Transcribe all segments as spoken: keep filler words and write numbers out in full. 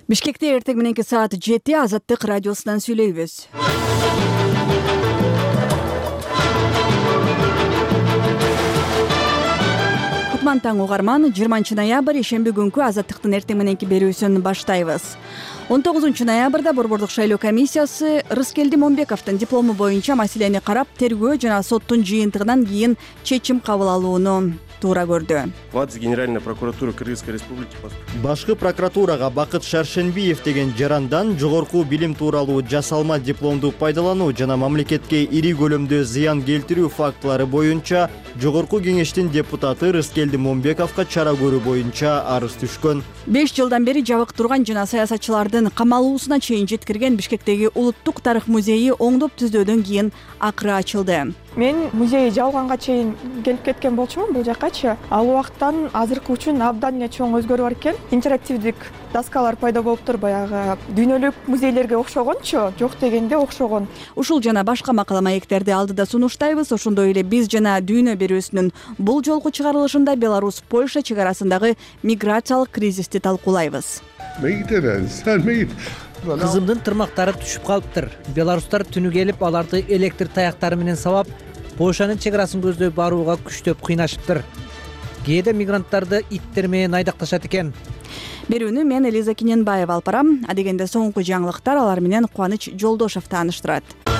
Бишкекте эртең мененки саат жети Азаттык радиосунан сүйлөйбүз. Кутман таң угарман, жыйырманчы ноябрь ишемби күнкү Азаттыктын эртең мененки берүүсүн баштайбыз. он тогузунчу ноябрда Борбордук шайлоо комиссиясы Рыскелди Момбековдун диплому боюнча маселени карап, тергөө жана соттун жыйынтыгынан кийин чечим кабыл алууну туура көрдү. В адрес Генеральной прокуратуры Кыргызской республики. Башкы прокуратурага Бакыт Шаршенбиев деген жарандан жогорку билим тууралуу жасалма дипломду пайдалануу жана мамлекетке ири көлөмдө зыян келтирүү фактылары боюнча Жогорку кеңештин депутаты Рыскелди Момбековго чара көрүү боюнча арыз түшкөн. беш жылдан бери жабык турган жана саясатчылардын камалуусуна чейин жеткирген Бишкектеги Улуттук тарых музейи оңдоп түздөөдөн кийин акыры ачылды. Мен музей жабылганга чейин келип кеткен болчумун бул жаккачы. Ал убакыттан азыркы үчүн абдан эле чоң өзгөрүү бар экен. Интерактивдик доскалар пайда болуптур, баягы дүйнөлүк музейлерге окшогончу, жок дегенде окшогон. Ушул жана башка макала маектерди алдыда сунуштайбыз. Ошондой эле биз жана дүйнө берүүсүнүн бул жолку чыгарылышында Беларусь Польша чек арасындагы миграциялык кризисти талкуулайбыз. Кызымдын тырмактары түшүп калыптыр. Беларустар түнү келип, аларды электр таяктары менен сабап, Польшанын чек арасын көздөй барууга күчтөп кыйнашыптыр. Кээде мигранттарды иттер менен айдакташат экен. Берүүнү мен Элиза Киненбаева алып барам. Адегенде соңку жаңылыктар алар менен Кубаныч Жолдошов тааныштырат.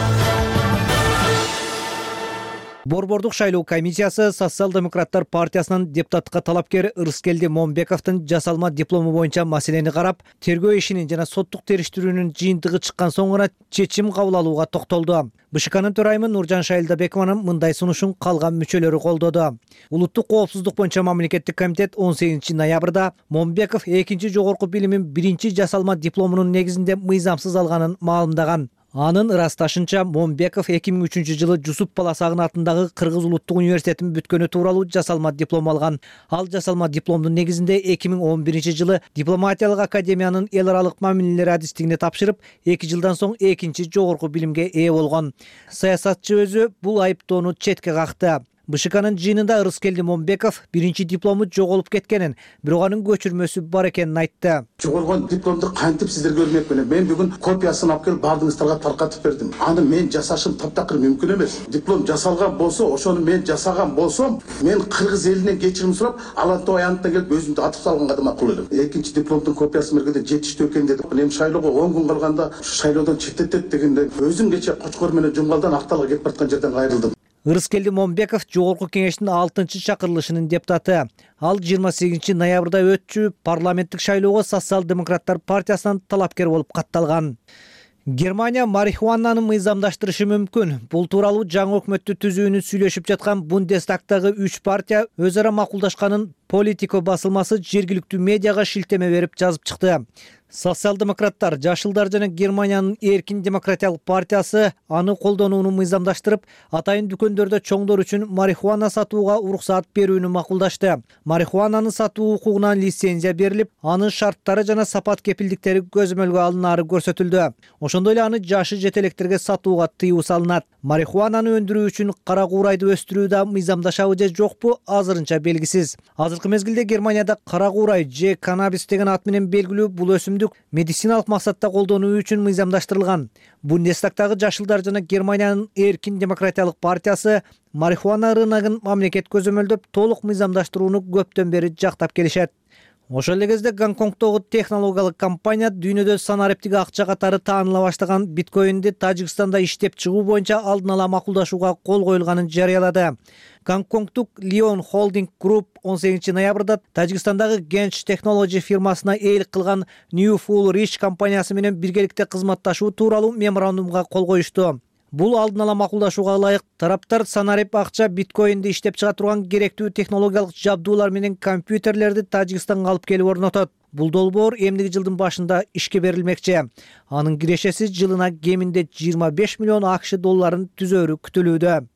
Борбордук шайлоо комиссиясы Социал-демократтар партиясынын депутаттыкка талапкер Рыскелди Момбековдун жасалма диплому боюнча маселени карап, тергөө ишинин жана соттук териштирүүнүн жыйынтыгы чыккан соң гана чечим кабыл алууга токтолду. БШКнын төрайымы Нуржан Шайлдабекованын мындай сунушун калган мүчөлөрү колдоду. Улуттук коопсуздук боюнча мамлекеттик комитет он сегизинчи ноябрда Момбеков экинчи жогорку билимин биринчи жасалма дипломунун негизинде мыйзамсыз алганын маалымдаган. Анын ырасташынча Момбеков эки миң үчүнчү жылы Жусуп Баласагын атындагы Кыргыз улуттук университетин бүткөнү тууралуу жасалма диплом алган. Ал жасалма дипломдун негизинде эки миң он биринчи жылы дипломатиялык академиянын эл аралык мамилелер адистигине тапшырып, эки жылдан соң экинчи жогорку билимге ээ болгон. Саясатчы өзү бул айыптоону четке какты. БШКнын жыйынында Рыскелди Момбеков биринчи диплому жоголуп кеткенин, бирок анын көчүрмөсү бар экенин айтты. Жоголгон дипломду кантип сиздерге өрмөкмүн? Мен бүгүн копиясын алып келип бардыгыңыздарга таркатып бердим. Аны мен жасашым таптакыр мүмкүн эмес. Диплом жасалган болсо, ошону мен жасаган болсом, мен кыргыз элинен кечирим сурап, алантоо аянтта келип өзүмдү атып салганга да макул элем. Экинчи дипломдун копиясын бергенде жетиштүү экен деди. Эми шайлоого он күн калганда шайлоодон четтетет дегенде өзүм кече Кочкор менен Жумгалдан Акталга кетип бараткан жерден кайрылдым. Рыскелди Момбеков жогорку кеңештин алтынчы чакырылышынын депутаты. Ал жыйырма сегизинчи ноябрда өтчү парламенттик шайлоого Социал-демократтар партиясынан талапкер болуп катталган. Германия марихуананы мыйзамдаштырышы мүмкүн. Бул тууралуу жаңы өкмөттү түзүүнү сүйлөшүп жаткан Бундестагтагы үч партия өз ара макулдашканын Политико басылмасы жергиликтүү медиага шилтеме берип жазып чыкты. Социал-демократтар, Жашылдар жана Германиянын Эркин демократиялык партиясы аны колдонууну мыйзамдаштырып, атайын дүкөндөрдө чоңдор үчүн марихуана сатууга уруксаат берүүнү макулдашты. Марихуананы сатуу укугуна лицензия берилип, анын шарттары жана сапат кепилдиктери көзөмөлгө алынары көрсөтүлдү. Ошондой эле аны жашы жетелектерге сатууга тыюу салынат. Марихуананы өндүрүү үчүн кара куурайды өстүрүү да мыйзамдашабы же жокпу азырынча белгисиз. Азыркы мезгилде Германияда кара куурай же каннабис деген ат менен белгилүү бул өсүмдүк медициналык максатта колдонуу үчүн мыйзамдаштырылган. Бундестагтагы Жашылдар жана Германиянын Эркин демократиялык партиясы марихуана рыногун мамлекет көзөмөлдөп толук мыйзамдаштырууну көптөн бери жактап келишет. Ошол эле кезде Гонконгдогу технологиялык компания дүйнөдө санариптик акча катары тааныла баштаган биткоинди Тажикстанда иштеп чыгуу боюнча алдын ала макулдашууга кол коюлганын жарыялады. Гонконгдук Lion Holding Group он сегизинчи ноябрда Тажикстандагы Gench Technology фирмасына эйлик кылган New Full Rich компаниясы менен биргеликте кызматташуу тууралуу меморандумга кол коюшту. Бул алдын ала макулдашууга ылайык тараптар санарип акча биткоинди иштеп чыга турган керектүү технологиялык жабдуулар менен компьютерлерди Тажикстанга алып келип орнотот. Бул долбоор эмдиги жылдын башында ишке берилмекчи. Анын кирешеси жылына кеминде жыйырма беш миллион АКШ долларын түзөөрү күтүлүүдө.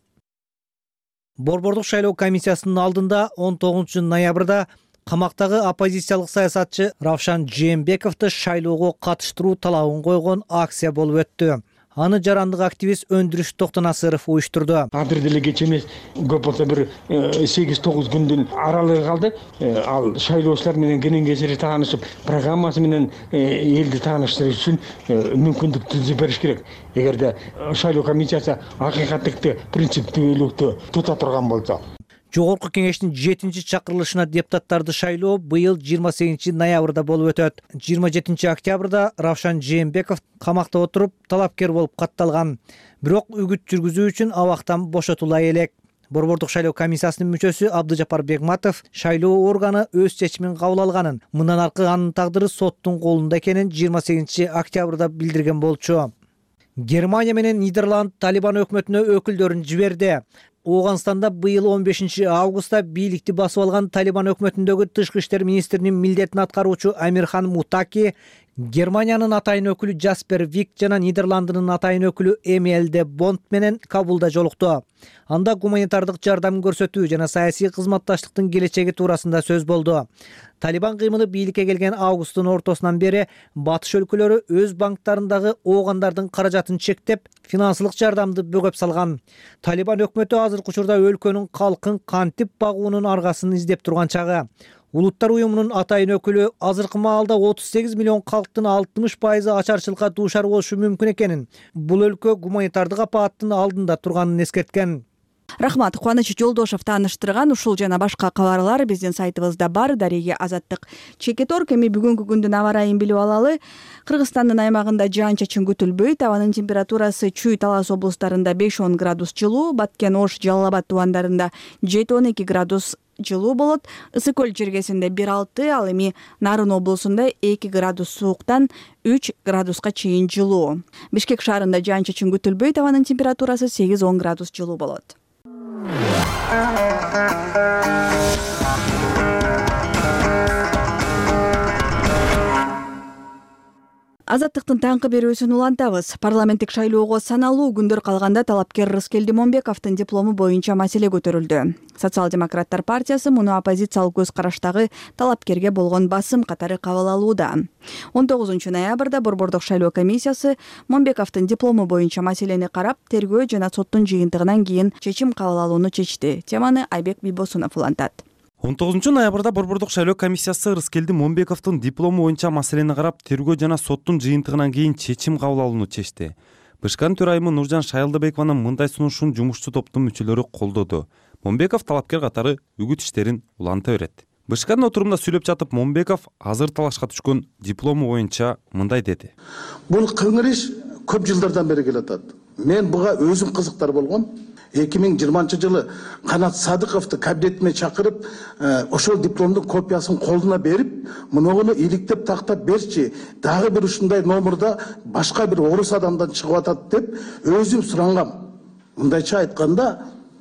Борбордук шайлоо комиссиясынын алдында он тогузунчу ноябрда камактагы оппозициялык саясатчы Равшан Жээнбековду шайлоого катыштыруу талабын койгон акция болуп өттү. Аны жарандык активист Өндүрүш Токтонасыров уюштурду. Адыр деле кеч эмес, көп болсо бир сегиз тогуз күндүн аралыгы калды. Ал шайлоочулар менен кенен кесири таанышып, программасы менен элди тааныштырыш үчүн мүмкүндүк түзүп бериш керек. Эгерде шайлоо комиссиясы акыйкаттыкты, принциптүүлүктү тута турган болсо. Жогорку кеңештин жетинчи чакырылышына депутаттарды шайлоо быйыл жыйырма сегизинчи ноябрда болуп өтөт. жыйырма жетинчи октябрда Равшан Жээнбеков камакта отуруп талапкер болуп катталган. Бирок үгүт жүргүзүү үчүн абактан бошотула элек. Борбордук шайлоо комиссиясынын мүчөсү Абдыжапар Бегматов шайлоо органы өз чечимин кабыл алганын, мындан аркы анын тагдыры соттун колунда экенин жыйырма сегизинчи октябрда билдирген болчу. Германия менен Нидерланд Талибан өкмөтүнө өкүлдөрүн жиберди. Ооганстанда быйыл он бешинчи августта бийликти басып алган Талибан өкмөтүндөгү тышкы иштер министринин милдетин аткаруучу Амирхан Мутаки Германиянын атайын өкүлү Джаспер Вик жана Нидерландынын атайын өкүлү Эмиль де Бонд менен Кабулда жолукту. Анда гуманитардык жардам көрсөтүү жана саясий кызматташтыктын келечеги туурасында сөз болду. Талибан кыймылы бийликке келген августтун ортосунан бери батыш өлкөлөрү өз банктарындагы оогандардын каражатын чектеп, финансылык жардамды бөгөп салган. Талибан өкмөтү азыркы учурда өлкөнүн калкын кантип багуунун аргасын издеп турган чагы. Улуттар уюмунун атайын өкүлү азыркы маалда отуз сегиз миллион калктын алтымыш пайызы ачарчылыкка дуушар болушу мүмкүн экенин, бул өлкө гуманитардык апааттын алдында турганын эскерткен. Рахмат, Кубаныч Жолдошев тааныштырган ушул жана башка кабарлар биздин сайтыбызда бар. Дареге Азаттык Чекеторг. Эми бүгүнкү күндүн аба ырайын билип алалы. Кыргызстандын аймагында жаан-чачын күтүлбөйт. Абанын температурасы Чүй, Талас облустарында беш он градус жылуу, Баткен, Ош, Жалал Абад тубандарында жети он эки градус жылуу болот. Ысык көл жергесинде бир алты, ал эми Нарын облусунда эки градус сууктан үч градуска чейин жылуу. Бишкек шаарында жаан-чачын күтүлбөйт. Абанын температурасы сегиз он градус жылуу болот. Азаттыктын таңкы берүүсүн улантабыз. Парламенттик шайлоого саналуу күндөр калганда талапкер Рыскелди Момбековдун диплому боюнча маселе көтөрүлдү. Социал-демократтар партиясы муну оппозициялык көз караштагы талапкерге болгон басым катары кабыл алууда. он тогузунчу ноябрда Борбордук шайлоо комиссиясы Момбековдун диплому боюнча маселени карап, тергөө жана соттун жыйынтыгынан кийин чечим кабыл алууну чечти. Теманы Айбек Бибосунов улантат. он тогузунчу ноябрда Борбордук шайлоо комиссиясы Рыскелди Момбековдун диплому боюнча маселени карап, тергөө жана соттун жыйынтыгынан кийин чечим кабыл алууну чечти. БШКнын төрайымы Нуржан Шайылдыбекованын мындай сунушун жумушчу топтун мүчөлөрү колдоду. Момбеков талапкер катары үгүт иштерин уланта берет. БШКнын отурумунда сүйлөп жатып, Момбеков азыр талашка түшкөн диплому боюнча мындай деди. Бул кыңыр иш көп жылдардан бери келатат. Мен буга өзүм кызыктар болгом. эки миң жыйырманчы жылы Канат Садыковду кабинетиме чакырып, ошол дипломдун копиясын колуна берип, мунуну иликтеп тактап берчи, дагы бир ушундай номерда башка бир орус адамдан чыгып атат деп өзүм сурангам. Мындайча айтканда,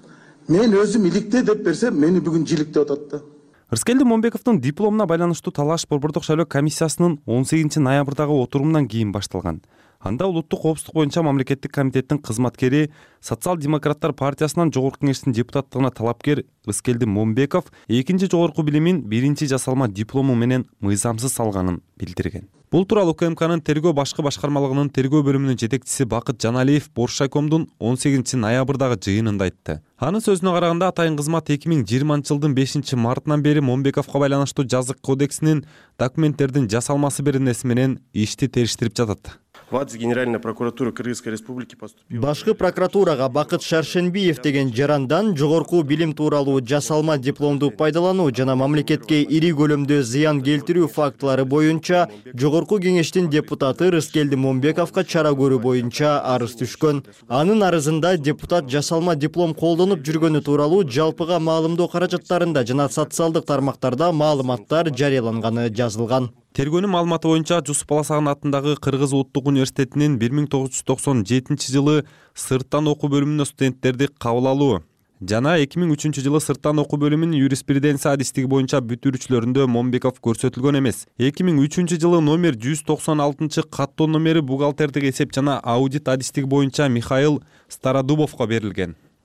мен өзүм иликте деп берсем, мени бүгүн жиликтеп атат да. Рыскелди Момбековдун дипломуна байланыштуу талаш Борбордук шайлоо комиссиясынын он сегизинчи ноябрдагы отурумунан кийин башталган. Анда улуттук коопсуздук боюнча мамлекеттик комитеттин кызматкери, Социал-демократтар партиясынан жогорку кеңештин депутаттыгына талапкер Рыскелди Момбеков экинчи жогорку билимин биринчи жасалма диплому менен мыйзамсыз алганын билдирген. Бул тууралуу УКМКнын тергөө башкы башкармалыгынын тергөө бөлүмүнүн жетекчиси Бакыт Жаналиев Боршайкомдун он сегизинчи ноябрдагы жыйынында айтты. Анын сөзүнө караганда, атайын кызмат эки миң жыйырманчы жылдын бешинчи мартынан бери Момбековго байланыштуу жазык кодексинин документтердин жасалмасы беренеси менен ишти териштирип жатат. В адрес Генеральной прокуратуры Кыргызской республики поступил. Башкы прокуратурага Бакыт Шаршенбиев деген жарандан жогорку билим тууралуу жасалма дипломду пайдалануу жана мамлекетке ири көлөмдө зыян келтирүү фактылары боюнча жогорку кеңештин депутаты Рыскелди Момбековго чара көрүү боюнча арыз түшкөн. Анын арызында депутат жасалма диплом колдонуп жүргөнү тууралуу жалпыга маалымдоо каражаттарында жана социалдык тармактарда маалыматтар жарыяланганы жазылган. Тергөөнүн маалыматы боюнча Жусуп Баласаган атындагы Кыргыз улуттук университетинин бир миң тогуз жүз токсон жетинчи жылы сырттан окуу бөлүмүнө студенттерди кабыл алуу жана эки миң үчүнчү жылы сырттан окуу бөлүмүнүн юриспруденция адистиги боюнча бүтүрүүчүлөрүндө Момбеков көрсөтүлгөн эмес. эки миң үчүнчү жылы номер жүз токсон алтынчы каттоо номери бухгалтердик эсеп жана аудит адистиги боюнча Михаил Стародубовго берилген.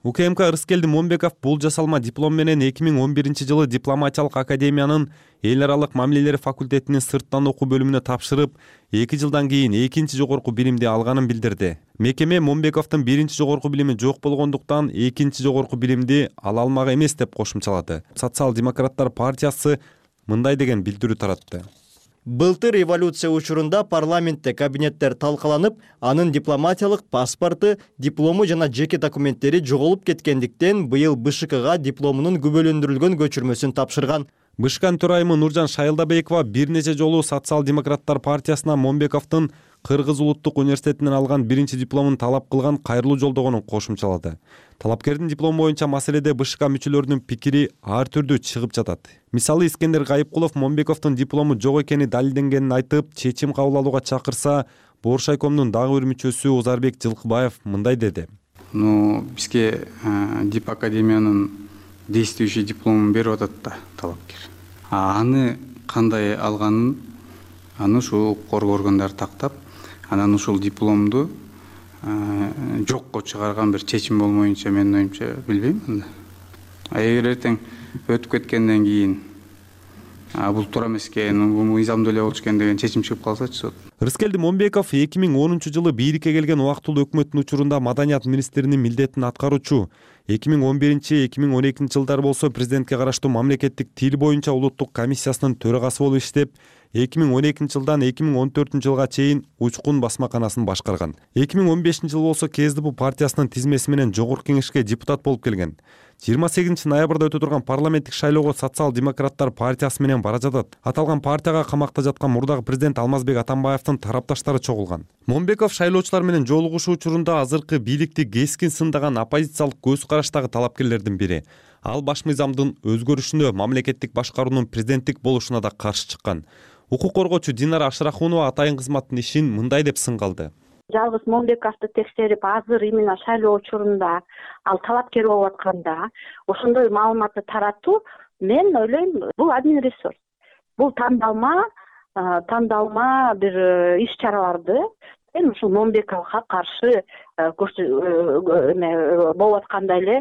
УКМК Рыскелди Момбеков бул жасалма диплом менен эки миң он биринчи жылы дипломатиялык академиянын эл аралык мамилелер факультетинин сырттан окуу бөлүмүнө тапшырып, эки жылдан кийин экинчи жогорку билимди алганын билдирди. Мекеме Момбековдун биринчи жогорку билими жок болгондуктан экинчи жогорку билимди ала алмак эмес деп кошумчалады. Социал-демократтар партиясы мындай деген билдирүү таратты. Былтыр революция учурунда парламентте кабинеттер талкаланып, анын дипломатиялык паспорту, диплому жана жеке документтери жоголуп кеткендиктен быйыл БШКга дипломунун күбөлөндүрүлгөн көчүрмөсүн тапшырган. БШКнын төрайымы Нуржан Шайылдабекова бир нече жолу Социал-демократтар партиясына Момбековдун Кыргыз улуттук университетинен алган биринчи дипломун талап кылган кайрылуу жолдогонун кошумчалады. Талапкердин диплому боюнча маселеде БШК мүчөлөрүнүн пикири ар түрдүү чыгып жатат. Мисалы, Искендер Гайыпкулов Момбековдун диплому жок экени далилденгенин айтып, чечим кабыл алууга чакырса, Боршайкомдун дагы бир мүчөсү Озарбек Жылкыбаев мындай деди. Ну, бизге Дип академиянын действующий дипломун берип атат да талапкер. А аны кандай алганын аны ушул коргоо органдары тактап, анан ушул дипломду жокко чыгарган бир чечим болмоюнча менин оюмча билбейм анда. А эгер эртең өтүп кеткенден кийин бул туура эмес экен, бул мыйзамдуу эле болчу экен деген чечим чыгып калсачы сот. Рыскелди Момбеков эки миң онунчу жылы бийликке келген убактылуу өкмөттүн учурунда маданият министринин милдетин аткаруучу. эки миң он биринчи эки миң он экинчи жылдары болсо президентке караштуу мамлекеттик тил боюнча улуттук комиссиясынын төрагасы болуп иштеп, эки миң он экинчи жылдан эки миң он төртүнчү жылга чейин Учкун басмаканасын башкарган. эки миң он бешинчи жылы болсо КСДП партиясынын тизмеси менен жогорку кеңешке депутат болуп келген. жыйырма сегизинчи ноябрда өтө турган парламенттик шайлоого Социал-демократтар партиясы менен бара жатат. Аталган партияга камакта жаткан мурдагы президент Алмазбек Атамбаевдин тарапташтары чогулган. Момбеков шайлоочулар менен жолугушуу учурунда азыркы бийликти кескин сындаган оппозициялык көз караштагы талапкерлердин бири. Ал баш мыйзамдын өзгөрүшүнө, мамлекеттик башкаруунун президенттик болушуна да каршы чыккан. Укук коргоочу Динара Ашрахунова атайын кызматтын ишин мындай деп сынгалды. Жалгыз Момбековду текшерип, азыр именно шайлоо учурунда ал талапкер болуп атканда, ошондой маалыматты таратуу, мен ойлойм, бул админ ресурс. Бул тандалма, тандалма бир иш-чараларды мен ушул Момбековго каршы болуп аткандай эле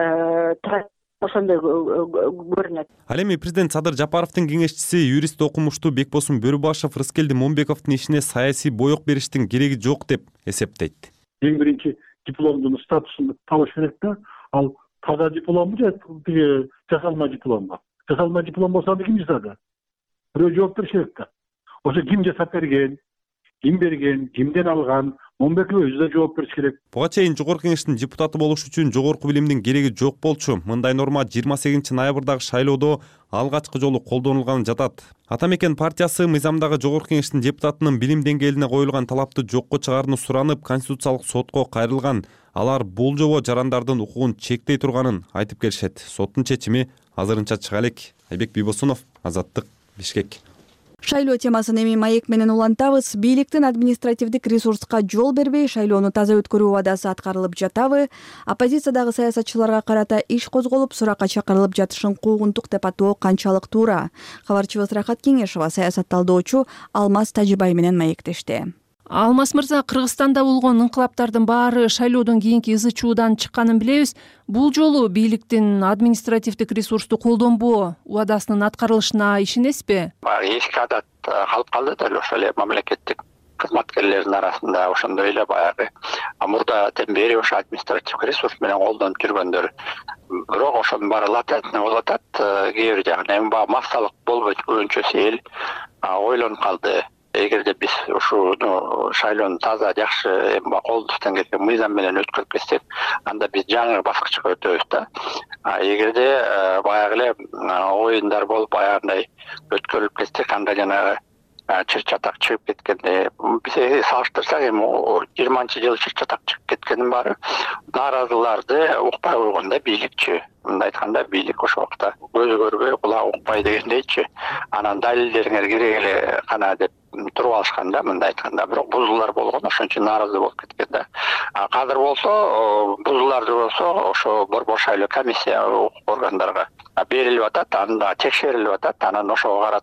ошондой көрүнөт. Ал эми президент Садыр Жапаровдун кеңешчиси, юрист окумуштуу Бекбосун Бөрүбашев Рыскелди Момбековдун ишине саясий боек бериштин кереги жок деп эсептейт. Эң биринчи дипломдун статусун табыш керек да, ал таза дипломбу же тиги жасалма дипломбу? Жасалма диплом болсо аны ким жасады? Бирөө жооп бериш керек да. Ошо ким жасап берген, ким берген, кимден алган, Момбеков өзү да жооп бериш керек. Буга чейин жогорку кеңештин депутаты болуш үчүн жогорку билимдин кереги жок болчу. Мындай норма жыйырма сегизинчи ноябрдагы шайлоодо алгачкы жолу колдонулганы жатат. Ата мекен партиясы мыйзамдагы жогорку кеңештин депутатынын билим деңгээлине коюлган талапты жокко чыгарууну суранып, конституциялык сотко кайрылган. Алар бул жобо жарандардын укугун чектей турганын айтып келишет. Соттун чечими азырынча чыга элек. Айбек Бийбосунов, Азаттык, Бишкек. Шайлоо темасын эми маек менен улантабыз. Бийликтин административдик ресурска жол бербей, шайлоону таза өткөрүү убадасы аткарылып жатабы? Оппозициядагы саясатчыларга карата иш козголуп, суракка чакырылып жатышын куугунтук деп атоо канчалык туура? Кабарчыбыз Рахат Кеңешова саясат талдоочу Алмаз Тажибай менен маектешти. Алмаз мырза, Кыргызстанда болгон инкылаптардын баары шайлоодон кийинки ызы чуудан чыкканын билебиз. Бул жолу бийликтин административдик ресурсту колдонбоо убадасынын аткарылышына ишенесизби? Эски адат калып калды дал ошол эле мамлекеттик кызматкерлердин арасында ошондой эле баягы мурдатан бери ошо административдик ресурс менен колдонуп жүргөндөр. Бирок ошонун баары латентный болуп атат. Кээ бир жагынан эми баягы массалык болбой жүргөнчө эл ойлонуп калды. Эгерде биз ушу шайлоону таза жакшы эми колдуктан кеткен мыйзам менен өткөрүп кетсек, анда биз жаңы баскычка өтөбүз да. А эгерде баягы эле оюндар болуп баягындай өткөрүлүп кетсек, анда жанагы чыр чатак чыгып кеткенде биз салыштырсак, эми жыйырманчы жылы чыр чатак чыгып кеткендин баары нааразыларды укпай койгондо бийликчи. Мындай айтканда бийлик ошол убакта көзү көрбөй, кулагы укпай дегендейчи. Анан далилдериңер керек эле кана деп туруп алышканда, мындай айтканда, бирок бузуулар болгон, ошон үчүн нааразы болуп кеткен да. Азыр болсо, бузууларды болсо, ошо борбор шайлоо комиссия органдарга берилип атат, анда текшерилип атат, анан ошого карата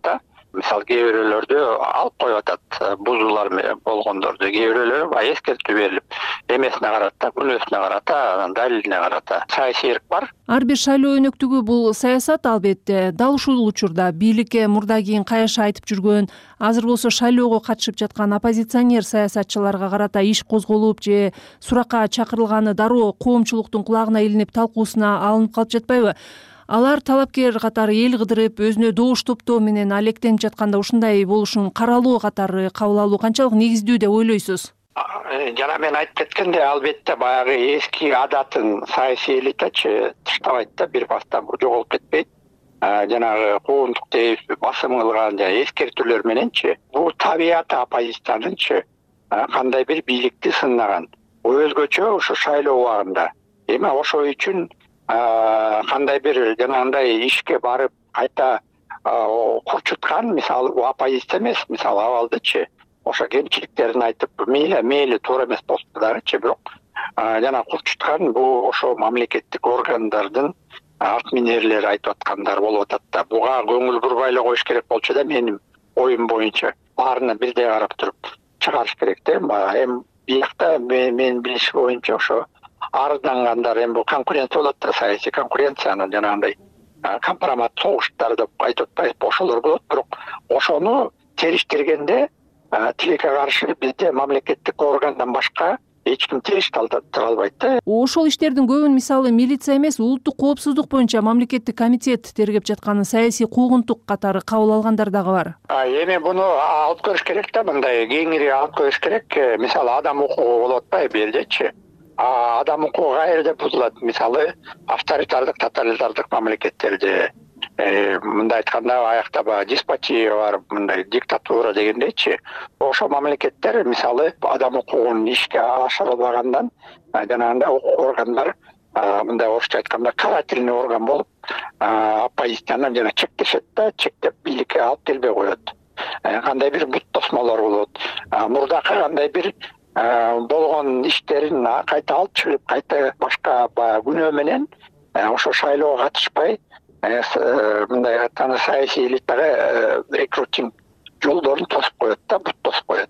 мисалы кээ бирөөлөрдө алып коюп атат бузуулар болгондорду, кээ бирөөлөр баягы эскертүү берилип эмесине карата, күнөөсүнө карата, анан далилине карата саясий эрк бар. Ар бир шайлоо өнөктүгү бул саясат албетте. Дал ушул учурда бийликке мурда кийин кайшы айтып жүргөн, азыр болсо шайлоого катышып жаткан оппозиционер саясатчыларга карата иш козголуп же суракка чакырылганы дароо коомчулуктун кулагына илинип талкуусуна алынып калып жатпайбы? Алар талапкер катары эл кыдырып, өзүнө добуш топтоо менен алектенип жатканда ушундай болушун каралоо катары кабыл алуу канчалык негиздүү деп ойлойсуз? Жана мен айтып кеткендей, албетте баягы эски адатын саясий элитачы таштабайт да, бир баста жоголуп кетпейт. Жанагы куугунтук деп басым кылган жана эскертүүлөр мененчи бул табияты оппозициянынчы кандай бир бийликти сынаган. Өзгөчө ушу шайлоо убагында. Эми ошол үчүн кандай бир жанагындай ишке барып кайта курчуткан, мисалы оппозиция эмес, мисалы абалдычы ошо кемчиликтерин айтып мейли мейли туура эмес болсо дагычы, бирок жана курчуткан бул ошо мамлекеттик органдардын атминерлери айтып аткандар болуп атат да. Буга көңүл бурбай эле коюш керек болчу да, менин оюм боюнча баарына бирдей карап туруп чыгарыш керек да. Эми биякта мен билишим боюнча ошо арыздангандар, эми бул конкуренция болот да, саясий конкуренцияны жанагындай компромат согуштар деп айтып атпайбы, ошолор болот. Бирок ошону териштиргенде тилекке каршы бизде мамлекеттик органдан башка эч ким териш талтыра албайт да. Ошол иштердин көбүн мисалы милиция эмес, улуттук коопсуздук боюнча мамлекеттик комитет тергеп жатканы саясий куугунтук катары кабыл алгандар дагы бар. Эми буну алып көрүш керек да, мындай кеңири алып көрүш керек. Мисалы адам укугу болуп атпайбы бул жердечи? Адам укугу каерде бузулат? Мисалы авторитардык, тоталитардык мамлекеттерде, мындай айтканда аякта баягы деспотия бар, мындай диктатура дегендейчи, ошол мамлекеттер мисалы адам укугун ишке ашырылбагандан жанагындай укук органдар мындай орусча айтканда карательный орган болуп оппозицияны жана чектешет да, чектеп бийликке алып келбей коет. Кандай бир бут тосмолор болот. Мурдакы кандай бир болгон иштерин кайта алып чыгып, кайта башка баягы күнөө менен ошо шайлоого катышпай мындай айтканда саясий элитага рекрутинг жолдорун тосуп коет да, бут тосуп коет.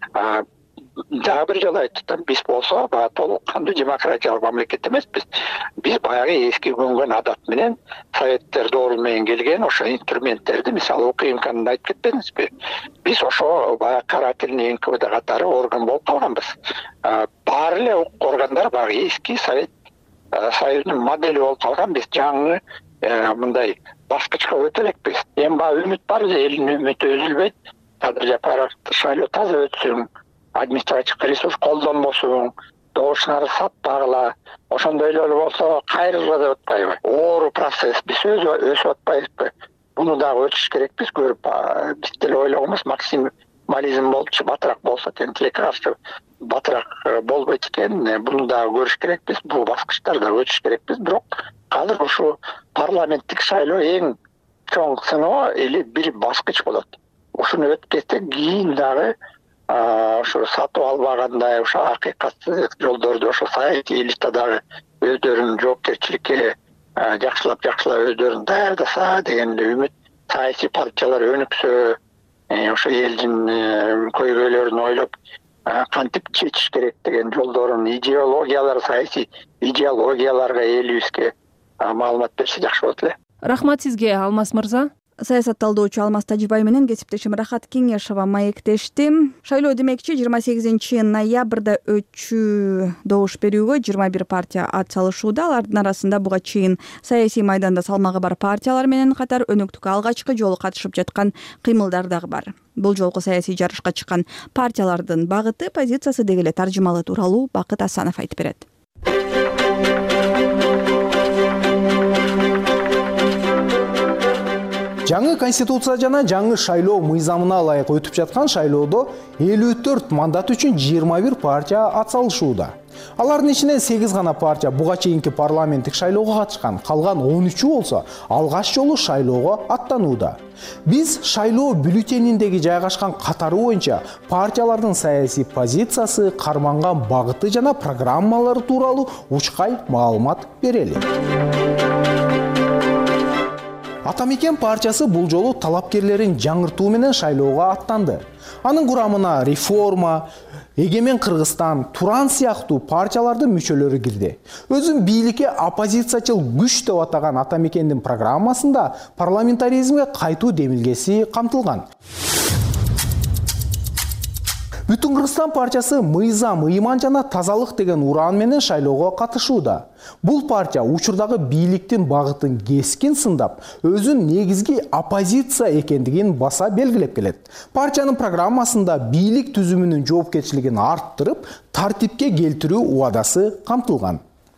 Дагы бир жолу айттым, биз болсо баягы толук кандуу демократиялык мамлекет эмеспиз. Биз баягы эски көнгөн адат менен советтер доору менен келген ошо инструменттерди, мисалы укмкны айтып кетпедиңизби? Биз ошо баягы карательный эн ка вэ дэ катары орган болуп калганбыз. Баары эле укук органдар баягы эски совет союзунун модели болуп калган. Биз жаңы мындай баскычка өтө элекпиз. Эми баягы үмүт бар, элдин үмүтү үзүлбөйт. Кадыр Жапаров шайлоо таза өтсүн, административдик ресурс колдонбосун, добушуңарды сатпагыла, ошондой эле болсо кайрылгыла деп атпайбы? Оору процесс, биз өсүп атпайбызбы? Буну дагы өтүш керекпиз, көрүп биз деле ойлогонбуз, максимализм болчу батыраак болсо экен, тилекке каршы батыраак болбойт экен. Буну дагы көрүш керекпиз, бул баскычтарда өтүш керекпиз. Бирок азыр ушу парламенттик шайлоо эң чоң сыноо или бир баскыч болот. Ушуну өтүп кетсек, кийин дагы ошо сатып албагандай, ошо акыйкатсыз жолдорду ошо саясий элита дагы өздөрүнүн жоопкерчиликке жакшылап жакшылап өздөрүн даярдаса деген эле үмүт. Саясий партиялар өнүксө, ошо элдин көйгөйлөрүн ойлоп кантип чечиш керек деген жолдорун, идеологиялар, саясий идеологияларга элибизге маалымат берсе жакшы болот эле. Рахмат сизге, Алмаз мырза. Саясат талдоочу Алмаз Тажибай менен кесиптешим Рахат Кеңешова маектешти. Шайлоо демекчи жыйырма сегизинчи ноябрда өтчү добуш берүүгө жыйырма бир партия ат салышууда. Алардын арасында буга чейин саясий майданда салмагы бар партиялар менен катар өнөктүккө алгачкы жолу катышып жаткан кыймылдар дагы бар. Бул жолку саясий жарышка чыккан партиялардын багыты, позициясы деги эле таржымалы тууралуу Бакыт Асанов айтып берет. Жаңы конституция жана жаңы шайлоо мыйзамына ылайык өтүп жаткан шайлоодо элүү төрт мандат үчүн жыйырма бир партия ат салышууда. Алардын ичинен сегиз гана партия буга чейинки парламенттик шайлоого катышкан, калган он үчү болсо алгач жолу шайлоого аттанууда. Биз шайлоо бюллетениндеги жайгашкан катары боюнча партиялардын саясий позициясы, карманган багыты жана программалары тууралуу учкай маалымат берели. Атамекен партиясы бул жолу талапкерлерин жаңыртуу менен шайлоого аттанды. Анын курамына реформа, Эгемен Кыргызстан, Туран сыяктуу партиялардын мүчөлөрү кирди. Өзүн бийликке оппозициячыл күч деп атаган Атамекендин программасында парламентаризмге кайтуу демилгеси камтылган. Бүтүн Кыргызстан партиясы мыйзам, ыйман жана тазалык деген уран менен шайлоого катышууда. Бул партия учурдагы бийликтин багытын кескин сындап, өзүн негизги оппозиция экендигин баса белгилеп келет. Партиянын программасында бийлик түзүмүнүн жоопкерчилигин арттырып, тартипке келтирүү убадасы камтылган.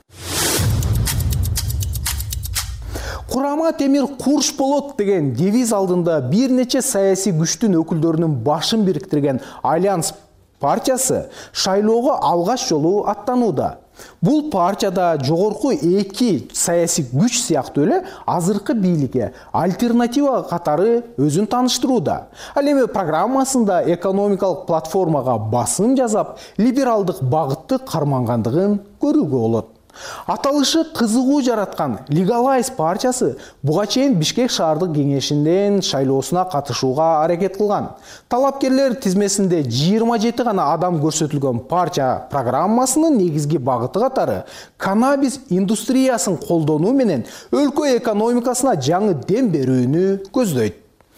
Курама темир курч болот деген девиз алдында бир нече саясий күчтүн өкүлдөрүнүн башын бириктирген Альянс партиясы шайлоого алгач жолу аттанууда. Бул партияда жогорку эки саясий күч сыяктуу эле азыркы бийликке альтернатива катары өзүн тааныштырууда. Ал эми программасында экономикалык платформага басым жасап, либералдык багытты кармангандыгын көрүүгө болот. Аталышы кызыгуу жараткан Лигалайз партиясы буга чейин Бишкек шаардык кеңешинин шайлоосуна катышууга аракет кылган. Талапкерлер тизмесинде жыйырма жети гана адам көрсөтүлгөн партия программасынын негизги багыты катары каннабис индустриясын колдонуу менен өлкө экономикасына жаңы дем берүүнү көздөйт.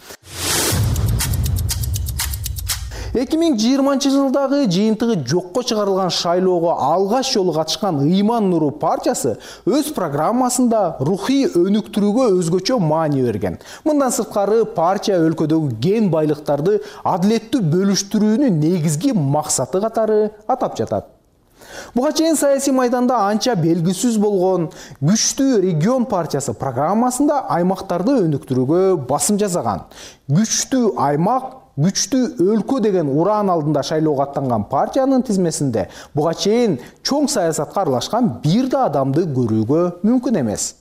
эки миң жыйырманчы жылдагы жыйынтыгы жокко чыгарылган шайлоого алгач жолу катышкан Ыйман Нуру партиясы өз программасында рухий өнүктүрүүгө өзгөчө маани берген. Мындан сырткары партия өлкөдөгү кен байлыктарды адилеттүү бөлүштүрүүнү негизги максаты катары атап жатат. Буга чейин саясий майданда анча белгисиз болгон Күчтүү регион партиясы программасында аймактарды өнүктүрүүгө басым жасаган. Күчтүү аймак, күчтүү өлкө деген уран алдында шайлоого аттанган партиянын тизмесинде буга чейин чоң саясатка аралашкан бир да адамды көрүүгө мүмкүн эмес.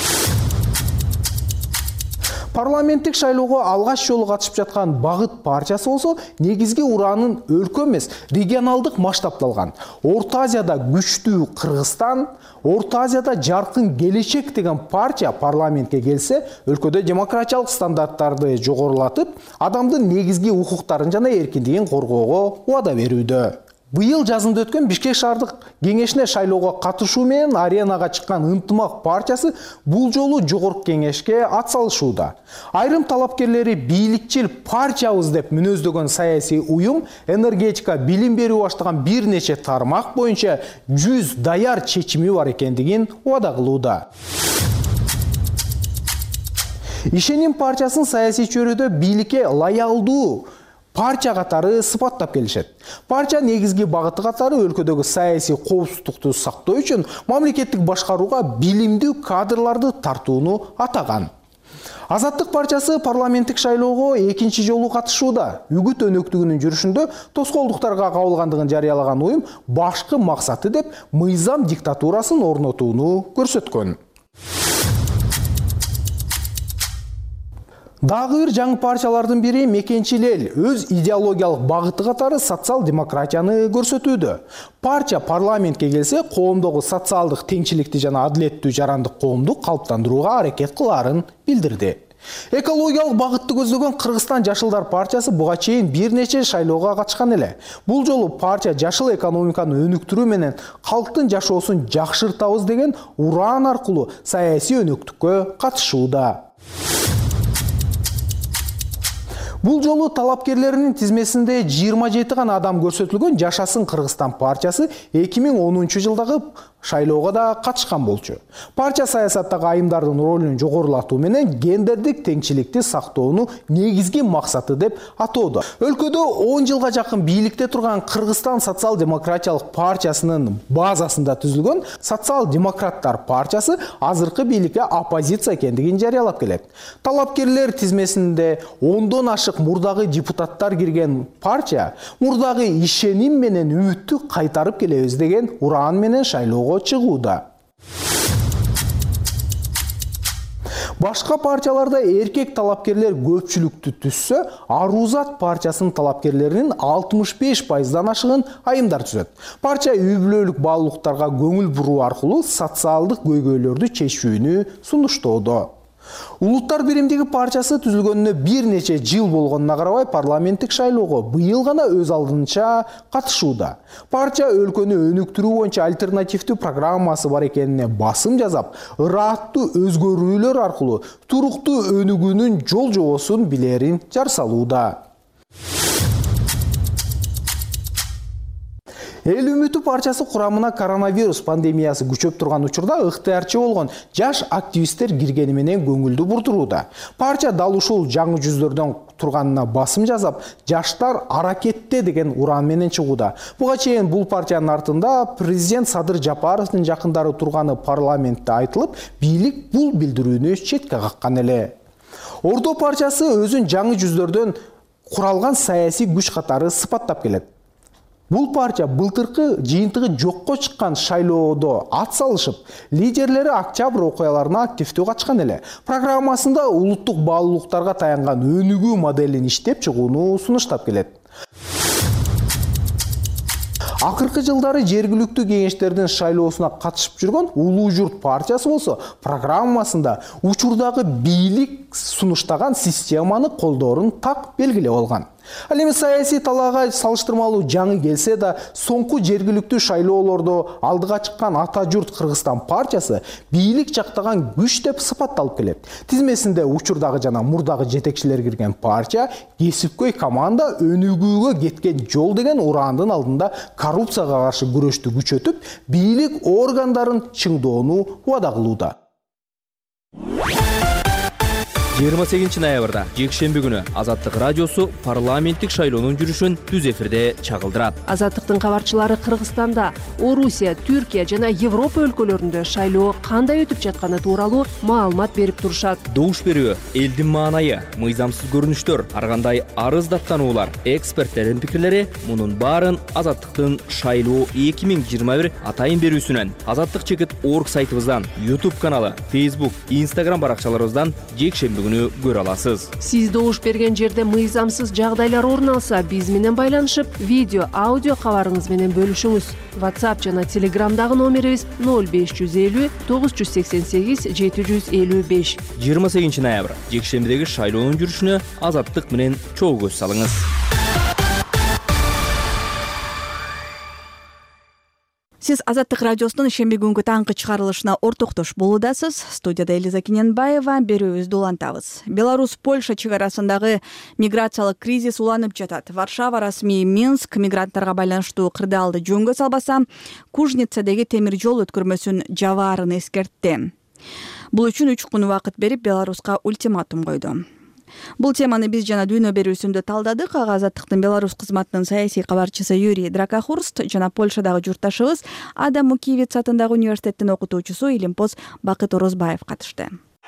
Парламенттик шайлоого алгач жолу катышып жаткан Багыт партиясы болсо негизги уранын өлкө эмес, регионалдык масштабталган. Орто Азияда күчтүү Кыргызстан, Орто Азияда жаркын келечек деген партия парламентке келсе, өлкөдө демократиялык стандарттарды жогорулатып, адамдын негизги укуктарын жана эркиндигин коргоого убада берүүдө. Быйыл жазында өткөн Бишкек шаардык кеңешине шайлоого катышуу менен аренага чыккан Ынтымак партиясы бул жолу жогорку кеңешке ат салышууда. Айрым талапкерлери бийликчил партиябыз деп мүнөздөгөн саясий уюм энергетика, билим берүү баштаган бир нече тармак боюнча жүз даяр чечими бар экендигин убада кылууда. Ишеним партиясынын саясий чөйрөдө бийликке лоялдуу партия катары сыпаттап келишет. Партия негизги багыты катары өлкөдөгү саясий коопсуздукту сактоо үчүн мамлекеттик башкарууга билимдүү кадрларды тартууну атаган. Азаттык партиясы парламенттик шайлоого экинчи жолу катышууда. Үгүт өнөктүгүнүн жүрүшүндө тоскоолдуктарга кабылгандыгын жарыялаган уюм башкы максаты деп мыйзам диктатурасын орнотууну көрсөткөн. Дагы бир жаңы партиялардын бири Мекенчил эл өз идеологиялык багыты катары социал-демократияны көрсөтүүдө. Партия парламентке келсе, коомдогу социалдык теңчиликти жана адилеттүү жарандык коомду калыптандырууга аракет кылаарын билдирди. Экологиялык багытты көздөгөн Кыргызстан Жашылдар партиясы буга чейин бир нече шайлоого катышкан эле. Бул жолу партия жашыл экономиканы өнүктүрүү менен калктын жашоосун жакшыртабыз деген уран аркылуу саясий өнөктүккө катышууда. Бул жолу талапкерлеринин тизмесинде жыйырма жети гана адам көрсөтүлгөн Жашасын Кыргызстан партиясы эки миң онунчу жылдагы шайлоого да катышкан болчу. Партия саясаттагы айымдардын ролун жогорулатуу менен гендердик теңчиликти сактоону негизги максаты деп атоодо. Өлкөдө он жылга жакын бийликте турган Кыргызстан социал-демократиялык партиясынын базасында түзүлгөн социал-демократтар партиясы азыркы бийликке оппозиция экендигин жарыялап келет. Талапкерлер тизмесинде ондон ашык мурдагы депутаттар кирген партия мурдагы ишеним менен үмүттү кайтарып келебиз деген уран менен шайлоого чыгууда. Башка партияларда эркек талапкерлер көпчүлүктү түзсө, Арузат партиясынын талапкерлеринин алтымыш беш пайыздан ашыгын айымдар түзөт. Партия үй бүлөлүк баалуулуктарга көңүл буруу аркылуу социалдык көйгөйлөрдү чечүүнү сунуштоодо. Улуттар биримдиги партиясы түзүлгөнүнө бир нече жыл болгонуна карабай парламенттик шайлоого быйыл гана өз алдынча катышууда. Партия өлкөнү өнүктүрүү боюнча альтернативдүү программасы бар экенине басым жасап, ырааттуу өзгөрүүлөр аркылуу туруктуу өнүгүүнүн жол жобосун билерин жар салууда. Эл үмүтү партиясы курамына коронавирус пандемиясы күчөп турган учурда ыктыярчы болгон жаш активисттер киргени менен көңүлдү бурдурууда. Партия дал ушул жаңы жүздөрдөн турганына басым жасап, жаштар аракетте деген уран менен чыгууда. Буга чейин бул партиянын артында президент Садыр Жапаровдун жакындары турганы парламентте айтылып, бийлик бул билдирүүнү четке каккан эле. Ордо партиясы өзүн жаңы жүздөрдөн куралган саясий күч катары сыпаттап келет. Бул партия былтыркы жыйынтыгы жокко чыккан шайлоодо ат салышып, лидерлери октябрь окуяларына активдүү катышкан эле. Программасында улуттук баалуулуктарга таянган өнүгүү моделин иштеп чыгууну сунуштап келет. Акыркы жылдары жергиликтүү кеңештердин шайлоосуна катышып жүргөн Улуу Журт партиясы болсо, программасында учурдагы бийлик сунуштаган системаны колдоорун так белгилеп алган. Ал эми саясий талаага салыштырмалуу жаңы келсе да, соңку жергиликтүү шайлоолордо алдыга чыккан Ата Журт Кыргызстан партиясы бийлик жактаган күч деп сыпатталып келет. Тизмесинде учурдагы жана мурдагы жетекчилер кирген партия кесипкөй команда өнүгүүгө кеткен жол деген урандын алдында коррупцияга каршы күрөштү күчөтүп, бийлик органдарын чыңдоону убада кылууда. жыйырма сегизинчи ноябрда жекшемби күнү Азаттык радиосу парламенттик шайлоонун жүрүшүн түз эфирде чагылдырат. Азаттыктын кабарчылары Кыргызстанда, Орусия, Түркия жана Европа өлкөлөрүндө шайлоо кандай өтүп жатканы тууралуу маалымат берип турушат. Добуш берүү, элдин маанайы, мыйзамсыз көрүнүштөр, ар кандай арыз даттануулар, эксперттердин пикирлери мунун баарын Азаттыктын шайлоо эки миң жыйырма бир атайын берүүсүнөн, Азаттык чекит орг сайтыбыздан, YouTube каналы, Facebook, Instagram баракчаларыбыздан жекшемби күнү көрө аласыз. Сиз добуш берген жерде мыйзамсыз жагдайлар орун алса, биз менен байланышып, видео, аудио кабарыңыз менен бөлүшүңүз. WhatsApp жана Telegramдагы номерибиз ноль беш жүз элүү тогуз жүз сексен сегиз жети жүз элүү беш. жыйырма сегизинчи ноябрь жекшембидеги шайлоонун жүрүшүнө Азаттык менен чогуу көз салыңыз. Сиз Азаттык радиосунун шемби күнгү таңкы чыгарылышына ортоктош болуудасыз. Студияда Элиза Кененбаева, берүүбүздү улантабыз. Беларусь-Польша чек арасындагы миграциялык кризис уланып жатат. Варшава расмий Минск мигранттарга байланыштуу кырдаалды жөнгө салбаса, Кужницадеги темир жол өткөрмөсүн жабаарын эскертти. Бул үчүн үч күн убакыт берип, Беларуска ультиматум койду. Бул теманы биз жана дүйнө берүүсүндө талдадык. Ага Азаттыктын Беларусь кызматынын саясий кабарчысы Юрий Дракохурст жана Польшадагы журтташыбыз Адам Мукиевец атындагы университеттин окутуучусу Илимпоз Бакыт Орозбаев катышты.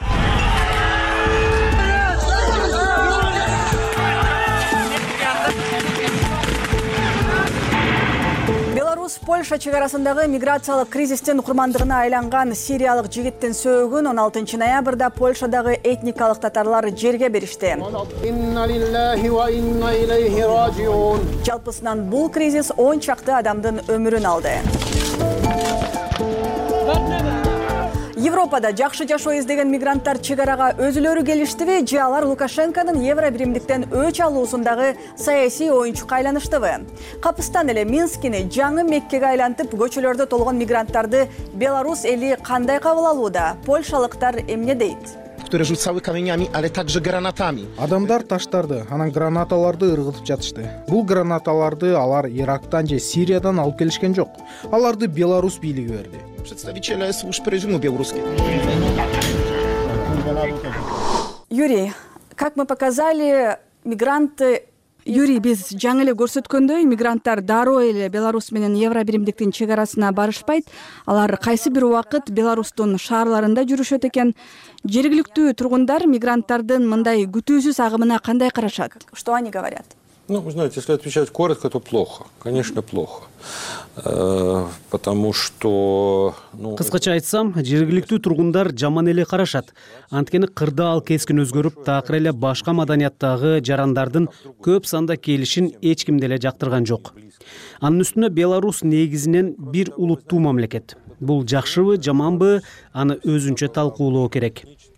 Польша чек арасындагы миграциялык кризистин курмандыгына айланган сириялык жигиттин сөөгүн он алтынчы ноябрда Польшадагы этникалык татарлар жерге беришти. Жалпысынан бул кризис он чакты адамдын өмүрүн алды. Европада жакшы жашоо издеген мигранттар чек арага өзүлөрү келиштиби же алар Лукашенконун евро биримдиктен өч алуусундагы саясий оюнчукка айланыштыбы? Капыстан эле Минскини жаңы Меккеге айлантып, көчөлөрдө толгон мигранттарды Беларусь эли кандай кабыл алууда? Польшалыктар эмне дейт? Które rzucały kamieniami, ale także granatami. Адамдар таштарды, анан гранаталарды ыргытып жатышты. Бул гранаталарды алар Ирактан же Сириядан алып келишкен жок. Аларды Беларусь бийлиги берди. Przedstawiciele służb reżimu białoruskiego. Юрий, как мы показали, мигранты Юрий, биз жаңы эле көрсөткөндөй, мигранттар дароо эле Беларусь менен евро биримдиктин чек арасына барышпайт. Алар кайсы бир убакыт Беларустун шаарларында жүрүшөт экен. Жергиликтүү тургундар мигранттардын мындай күтүүсүз агымына кандай карашат? Что они говорят? Ну, вы знаете, если отвечать коротко, то плохо. Конечно, плохо. Потому что... Кыскача айтсам, жергиликтүү тургундар жаман эле карашат. Анткени кырдаал кескин өзгөрүп, такыр эле башка маданияттагы жарандардын көп санда келишин эч ким деле жактырган жок. Анын үстүнө Беларусь негизинен бир улуттуу мамлекет. Бул жакшыбы, жаманбы, аны өзүнчө талкуулоо керек.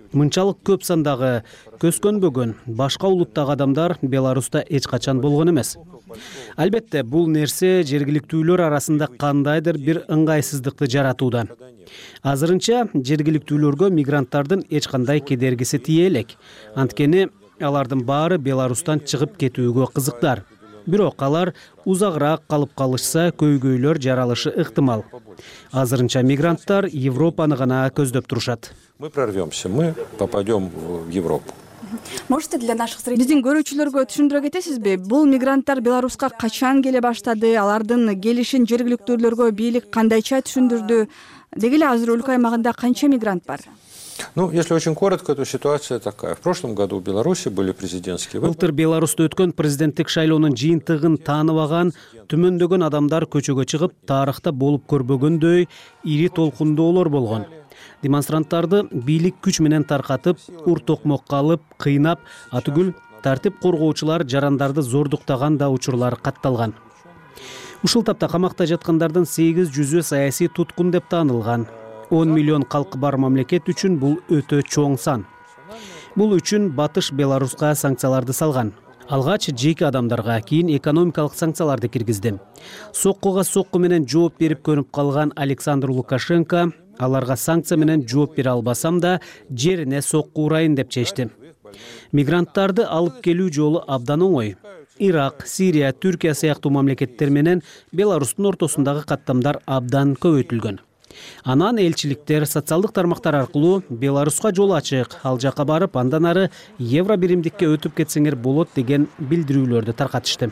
мынчалык көп сандагы көскөнбөгөн башка улуттагы адамдар Беларуста эч качан болгон эмес. Албетте, бул нерсе жергиликтүүлөр арасында кандайдыр бир ыңгайсыздыкты жаратууда. Азырынча жергиликтүүлөргө мигранттардын эч кандай кедергиси тие элек. Анткени алардын баары Беларустан чыгып кетүүгө кызыктар. Бирок алар узагыраак калып калышса, көйгөйлөр жаралышы ыктымал. Азырынча мигранттар Европаны гана көздөп турушат. Мы прорвемся, мы попадем в Европу. Можете для наших зрителей биздин көрүүчүлөргө түшүндүрө кетесизби? Бул мигранттар Беларуска качан келе баштады? Алардын келишин жергиликтүүлөргө бийлик кандайча түшүндүрдү? Деги эле азыр өлкө аймагында канча мигрант бар? Ну, если очень коротко, то ситуация такая. В прошлом году в Беларуси были президентские выборы. Былтыр Беларуста өткөн президенттик шайлоонун жыйынтыгын тааныбаган түмөндөгөн адамдар көчөгө чыгып, тарыхта болуп көрбөгөндөй ири толкундоолор болгон. Демонстранттарды бийлик күч менен таркатып, ур токмокко алып, кыйнап, атүгүл тартип коргоочулар жарандарды зордуктаган да учурлар катталган. Ушул тапта камакта жаткандардын сегиз жүзү саясий туткун деп таанылган. он миллион калкы бар мамлекет үчүн бул өтө чоң сан. Бул үчүн Батыш Беларуска санкцияларды салган. Алгач жеке адамдарга, кийин экономикалык санкцияларды киргизди. Соккуга сокку менен жооп берип көнүп калган Александр Лукашенко аларга санкция менен жооп бере албасам да жерине сокку урайын деп чечти. Мигранттарды алып келүү жолу абдан оңой. Ирак, Сирия, Түркия сыяктуу мамлекеттер менен Беларустун ортосундагы каттамдар абдан көбөйтүлгөн. Анан элчиликтер, социалдык тармактар аркылуу Беларуска жол ачык, ал жака барып, андан ары евро биримдикке өтүп кетсеңер болот деген билдирүүлөрдү таркатышты.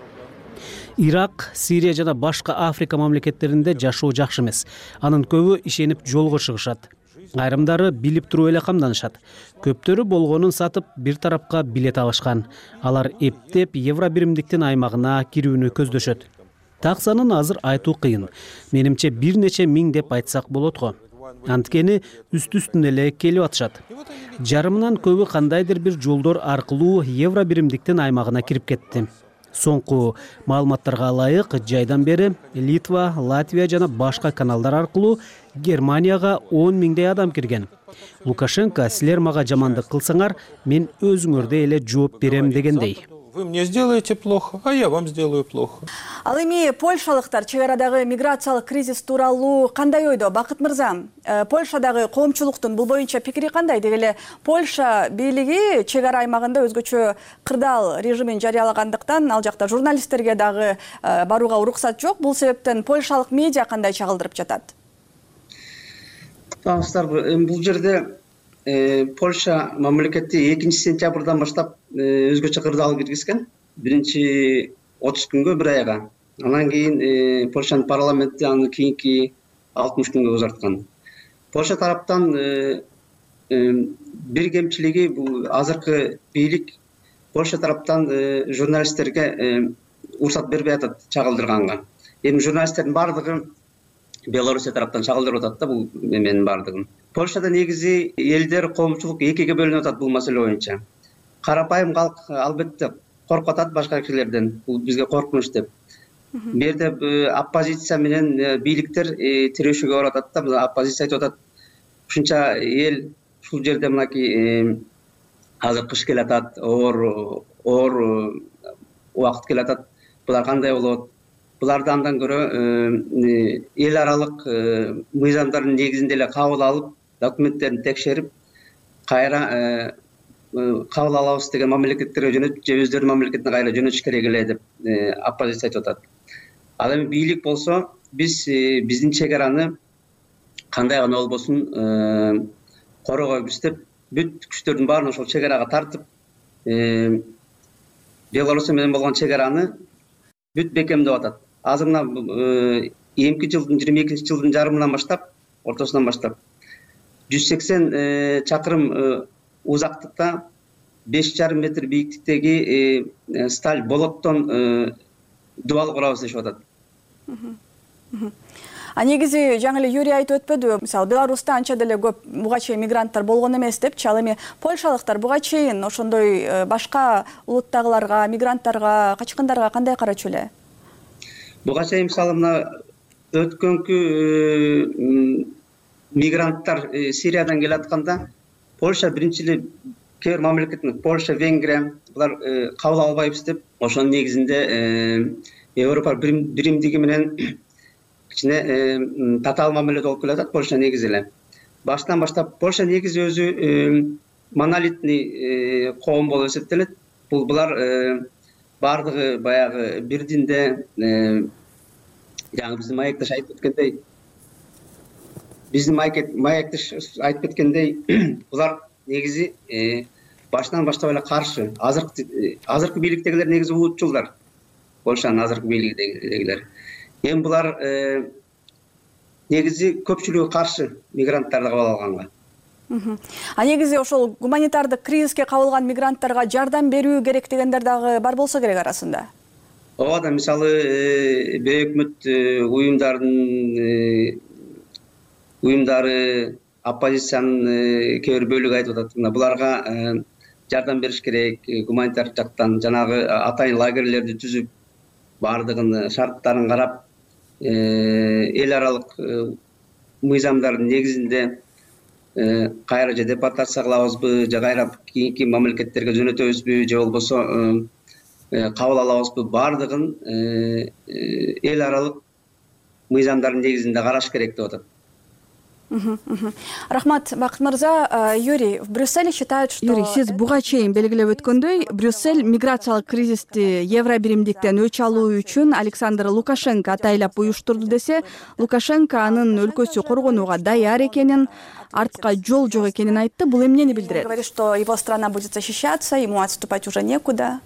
Ирак, Сирия жана башка Африка мамлекеттеринде жашоо жакшы эмес. Анын көбү ишенип жолго чыгышат. Айрымдары билип туруп эле камданышат. Көптөрү болгонун сатып, бир тарапка билет алышкан. Алар эптеп евро биримдиктин аймагына кирүүнү көздөшөт. Так санын азыр айтуу кыйын. Менимче бир нече миң деп айтсак болот го. Анткени үстү-үстүнө эле келип атышат. Жарымынан көбү кандайдыр бир жолдор аркылуу евро биримдиктин аймагына кирип кетти. Соңку маалыматтарга ылайык, жайдан бери Литва, Латвия жана башка каналдар аркылуу Германияга он миңдей адам кирген. Лукашенко, силер мага жамандык кылсаңар, мен өзүңөрдө эле жооп берем дегендей. Вы мне сделаете плохо, а я вам сделаю плохо. Ал эми польшалыктар чек арадагы миграциялык кризис тууралуу кандай ойдо? Бакыт мырза, Польшадагы коомчулуктун бул боюнча пикири кандай? Деги эле Польша бийлиги чек ара аймагында өзгөчө кырдаал режимин жарыялагандыктан ал жакта журналисттерге дагы барууга уруксат жок. Бул себептен польшалык медиа кандай чагылдырып жатат? Тааңыздар, бул жерде Польша мамлекети экинчи сентябрдан баштап өзгөчө кырдаал киргизген. Биринчи отуз күнгө бир айга. Анан кийин Польшанын парламенти аны кийинки алтымыш күнгө узарткан. Польша тараптан бир кемчилиги бул азыркы бийлик Польша тараптан журналисттерге уруксат бербей атат чагылдырганга. Эми журналисттердин бардыгы Белоруссия тараптан чагылдырып атат да бул эменин бардыгын. Польшада негизи элдер, коомчулук экиге бөлүнүп атат бул маселе боюнча. Карапайым калк албетте коркуп атат башка кишилерден, бул бизге коркунуч деп. Бу жерде оппозиция менен бийликтер тирешүүгө барып атат да, оппозиция айтып атат. Ушунча эл ушул жерде мынакей азыр кыш келатат, оор оор убакыт келатат. Булар кандай болот? Буларды андан көрө эл аралык мыйзамдардын негизинде эле кабыл алып, документтерин текшерип, кайра кабыл алабыз деген мамлекеттерге жөнөтүп, же өздөрүнүн мамлекетине кайра жөнөтүш керек эле деп оппозиция айтып атат. Ал эми бийлик болсо, биз биздин чек араны кандай гана болбосун коргойбуз деп, бүт күчтөрдүн баарын ошол чек арага тартып, Белоруссия менен болгон чек араны бүт бекемдеп атат. Азыр мына эмки жылдын жыйырма экинчи жылдын жарымынан баштап, ортосунан баштап жүз сексен чакырым узактыкта беш жарым метр бийиктиктеги сталь болоттон дубал курабыз дешип атат. А негизи жаңы эле Юрий айтып өтпөдүбү? Мисалы Беларуста анча деле көп буга чейин мигранттар болгон эмес депчи. Ал эми польшалыктар буга чейин ошондой башка улуттагыларга, мигранттарга, качкындарга кандай карачу эле? Буга чейин мисалы мына өткөнкү мигранттар Сириядан келатканда Польша биринчи эле кээ бир мамлекеттин Польша, Венгрия булар кабыл албайбыз деп ошонун негизинде Европа биримдиги менен кичине татаал мамиледе болуп келатат Польша негизи эле. Баштан баштап Польша негизи өзү монолитный коом болуп эсептелет. Бул булар бардыгы баягы бир динде, жаңы биздин маектеш айтып кеткендей, биздин маектеш айтып кеткендей, булар негизи баштан баштап эле каршы. Азыркы азыркы бийликтегилер негизи улутчулдар. Польшанын азыркы бийлигидегилер. Эми булар негизи көпчүлүгү каршы мигранттарды кабыл алганга. А негизи ошол гуманитардык кризиске кабылган мигранттарга жардам берүү керек дегендер дагы бар болсо керек арасында. Ооба да, мисалы бейөкмөт уюмдардын уюмдары, оппозициянын кээ бир бөлүгү айтып атат, буларга жардам бериш керек, гуманитар жактан жанагы атайын лагерлерди түзүп, бардыгын шарттарын карап, эл аралык мыйзамдардын негизинде кайра же депортация кылабызбы, же кайра кийинки мамлекеттерге жөнөтөбүзбү, же болбосо кабыл алабызбы, бардыгын эл аралык мыйзамдардын негизинде караш керек деп атат. Рахмат, Бакыт мырза. Юрий, в Брюсселе считают, что... Юрий, сиз буга чейин белгилеп өткөндөй, Брюссель миграциялык кризисти Евробиримдиктен өч алуу үчүн Александр Лукашенко атайлап уюштурду десе, Лукашенко анын өлкөсү коргонууга даяр экенин, артка жол жок экенин айтты. Бул эмнени билдирет? Говорит, что его страна будет защищаться, ему отступать уже некуда.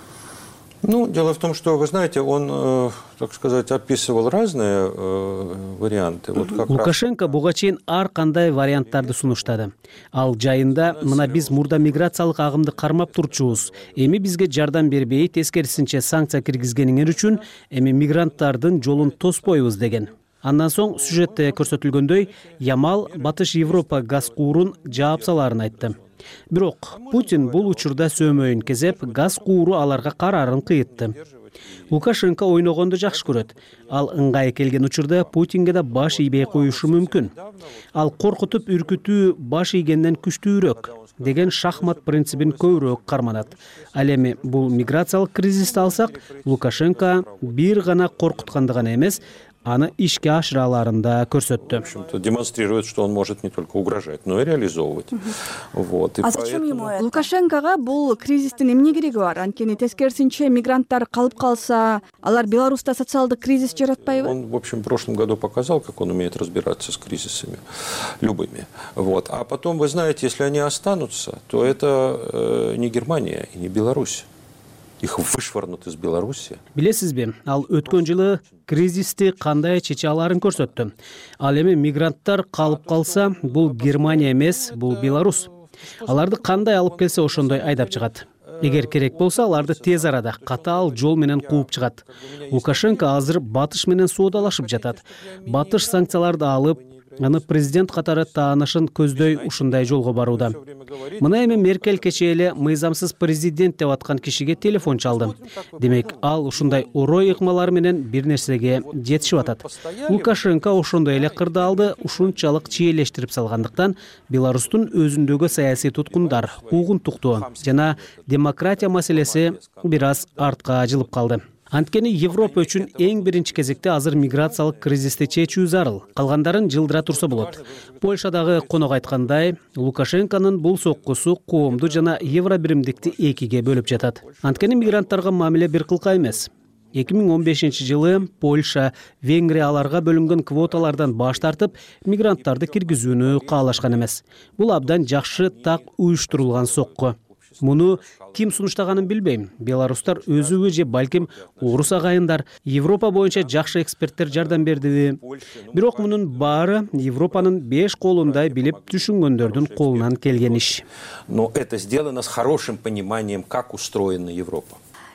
Ну, дело в том, что, вы знаете, он, э, так сказать, описывал разные э, варианты. Вот как Лукашенко буга чейин ар кандай варианттарды сунуштады. Ал жайында, мына биз мурда миграциялык агымды кармап турчубуз. Эми бизге жардам бербей, тескерисинче санкция киргизгениңер үчүн эми мигранттардын жолун тоспойбуз деген. Андан соң сюжетте көрсөтүлгөндөй, Ямал Батыш Европа газ куурун жаап салаарын айтты. Бирок Путин бул учурда сөмөйүн кезеп, газ кууру аларга карарын кыйытты. Лукашенко ойногонду жакшы көрөт. Ал ыңгай келген учурда Путинге да баш ийбей коюшу мүмкүн. Ал коркутуп үркүтүү баш ийгенден күчтүүрөөк деген шахмат принцибин көбүрөөк карманат. Ал эми бул миграциялык кризисти алсак, Лукашенко бир гана коркутканды гана эмес, аны ишке ашыраларында көрсөттү. Демонстрирует, что он может не только угрожать, но и реализовывать. Вот. А зачем ему это? Лукашенкога бул кризистин эмне кереги бар? Анткени тескерисинче мигранттар калып калса, алар Беларуста социалдык кризис жаратпайбы? Он, в общем, в прошлом году показал, как он умеет разбираться с кризисами любыми. Вот. А потом, вы знаете, если они останутся, то это э, не Германия и не Беларусь. Их вышвырнут из Беларуси. Билесизби, ал өткөн жылы кризисти кандай чече аларын көрсөттү. Ал эми мигранттар калып калса, бул Германия эмес, бул Беларусь. Аларды кандай алып келсе ошондой айдап чыгат. Эгер керек болсо, аларды тез арада катаал жол менен кууп чыгат. Лукашенко азыр Батыш менен соодалашып жатат. Батыш санкцияларды алып, аны президент катары таанышын көздөй ушундай жолго барууда. Мына эми Меркель кечээ эле мыйзамсыз президент деп аткан кишиге телефон чалды. Демек, ал ушундай орой ыкмалар менен бир нерсеге жетишип атат. Лукашенко ошондой эле кырдаалды ушунчалык чиелештирип салгандыктан Беларустун өзүндөгү саясий туткундар, угунтуктуу жана демократия маселеси бир аз артка жылып калды. Анткени Европа үчүн эң биринчи кезекте азыр миграциялык кризисти чечүү зарыл. Калгандарын жылдыра турса болот. Польшадагы конок айткандай, Лукашенконун бул соккусу коомду жана Евробиримдикти экиге бөлүп жатат. Анткени мигранттарга мамиле бир кылка эмес. эки миң он бешинчи жылы Польша, Венгрия аларга бөлүнгөн квоталардан баш тартып, мигранттарды киргизүүнү каалашкан эмес. Бул абдан жакшы так уюштурулган сокку. Муну ким сунуштаганын билбейм. Беларустар өзүбү же балким орус агайындар, Европа боюнча жакшы эксперттер жардам бердиби? Бирок мунун баары Европанын беш колундай билип түшүнгөндөрдүн колунан келген иш. Но это сделано с хорошим пониманием, как устроена Европа.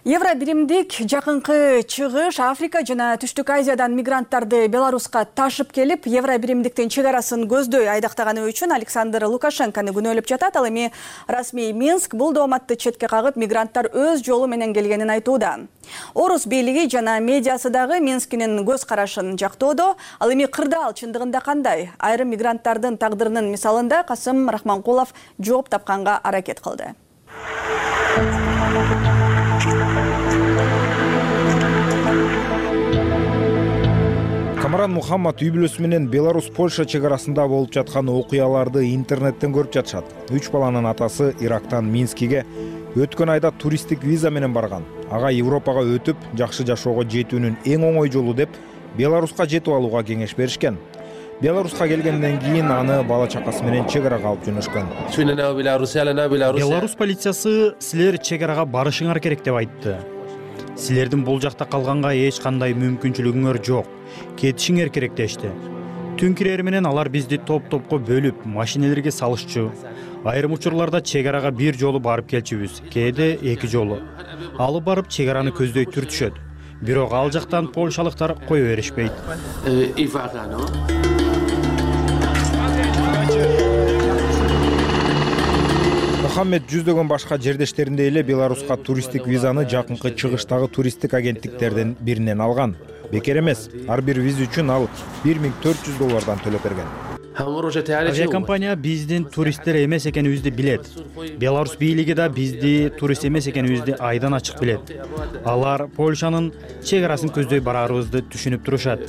Евро биримдик жакынкы чыгыш Африка жана Түштүк Азиядан мигранттарды Беларуска ташып келип, евро биримдиктин чек арасын көздөй айдактаганы үчүн Александр Лукашенкону күнөөлөп жатат. Ал эми расмий Минск бул дооматты четке кагып, мигранттар өз жолу менен келгенин айтууда. Орус бийлиги жана медиасы дагы Минскинин көз карашын жактоодо. Ал эми кырдаал чындыгында кандай? Айрым мигранттардын тагдырынын мисалында Касым Рахманкулов жооп тапканга аракет кылды. Камран Мухаммад үй бүлөсү менен Беларусь-Польша чек арасында болуп жаткан окуяларды интернеттен көрүп жатышат. Үч баланын атасы Ирактан Минскиге өткөн айда туристтик виза менен барган. Ага Европага өтүп, жакшы жашоого жетүүнүн эң оңой жолу деп Беларуска жетип алууга кеңеш беришкен. Беларуска келгенден кийин аны бала чакасы менен чек арага алып жөнөшкөн. Беларусь полициясы силер чек арага барышыңар керек деп айтты. Силердин бул жакта калганга эч кандай мүмкүнчүлүгүңөр жок. Кетишиңер керек дешти. Түн кирери менен алар бизди топ-топко бөлүп, машинелерге салышчу. Айрым учурларда чек арага бир жолу барып келчүбүз, кээде эки жолу. Алып барып чек араны көздөй түртүшөт. Бирок ал жактан польшалыктар кое беришпейт. Мухаммед жүздөгөн башка жердештериндей эле Беларуска туристтик визаны жакынкы чыгыштагы туристтик агенттиктерден биринен алган. Бекер эмес, ар бир виза үчүн ал бир миң төрт жүз доллардан төлөп берген. Авиакомпания биздин туристтер эмес экенибизди билет. Беларусь бийлиги да бизди турист эмес экенибизди айдан ачык билет. Алар Польшанын чек арасын көздөй барарыбызды түшүнүп турушат.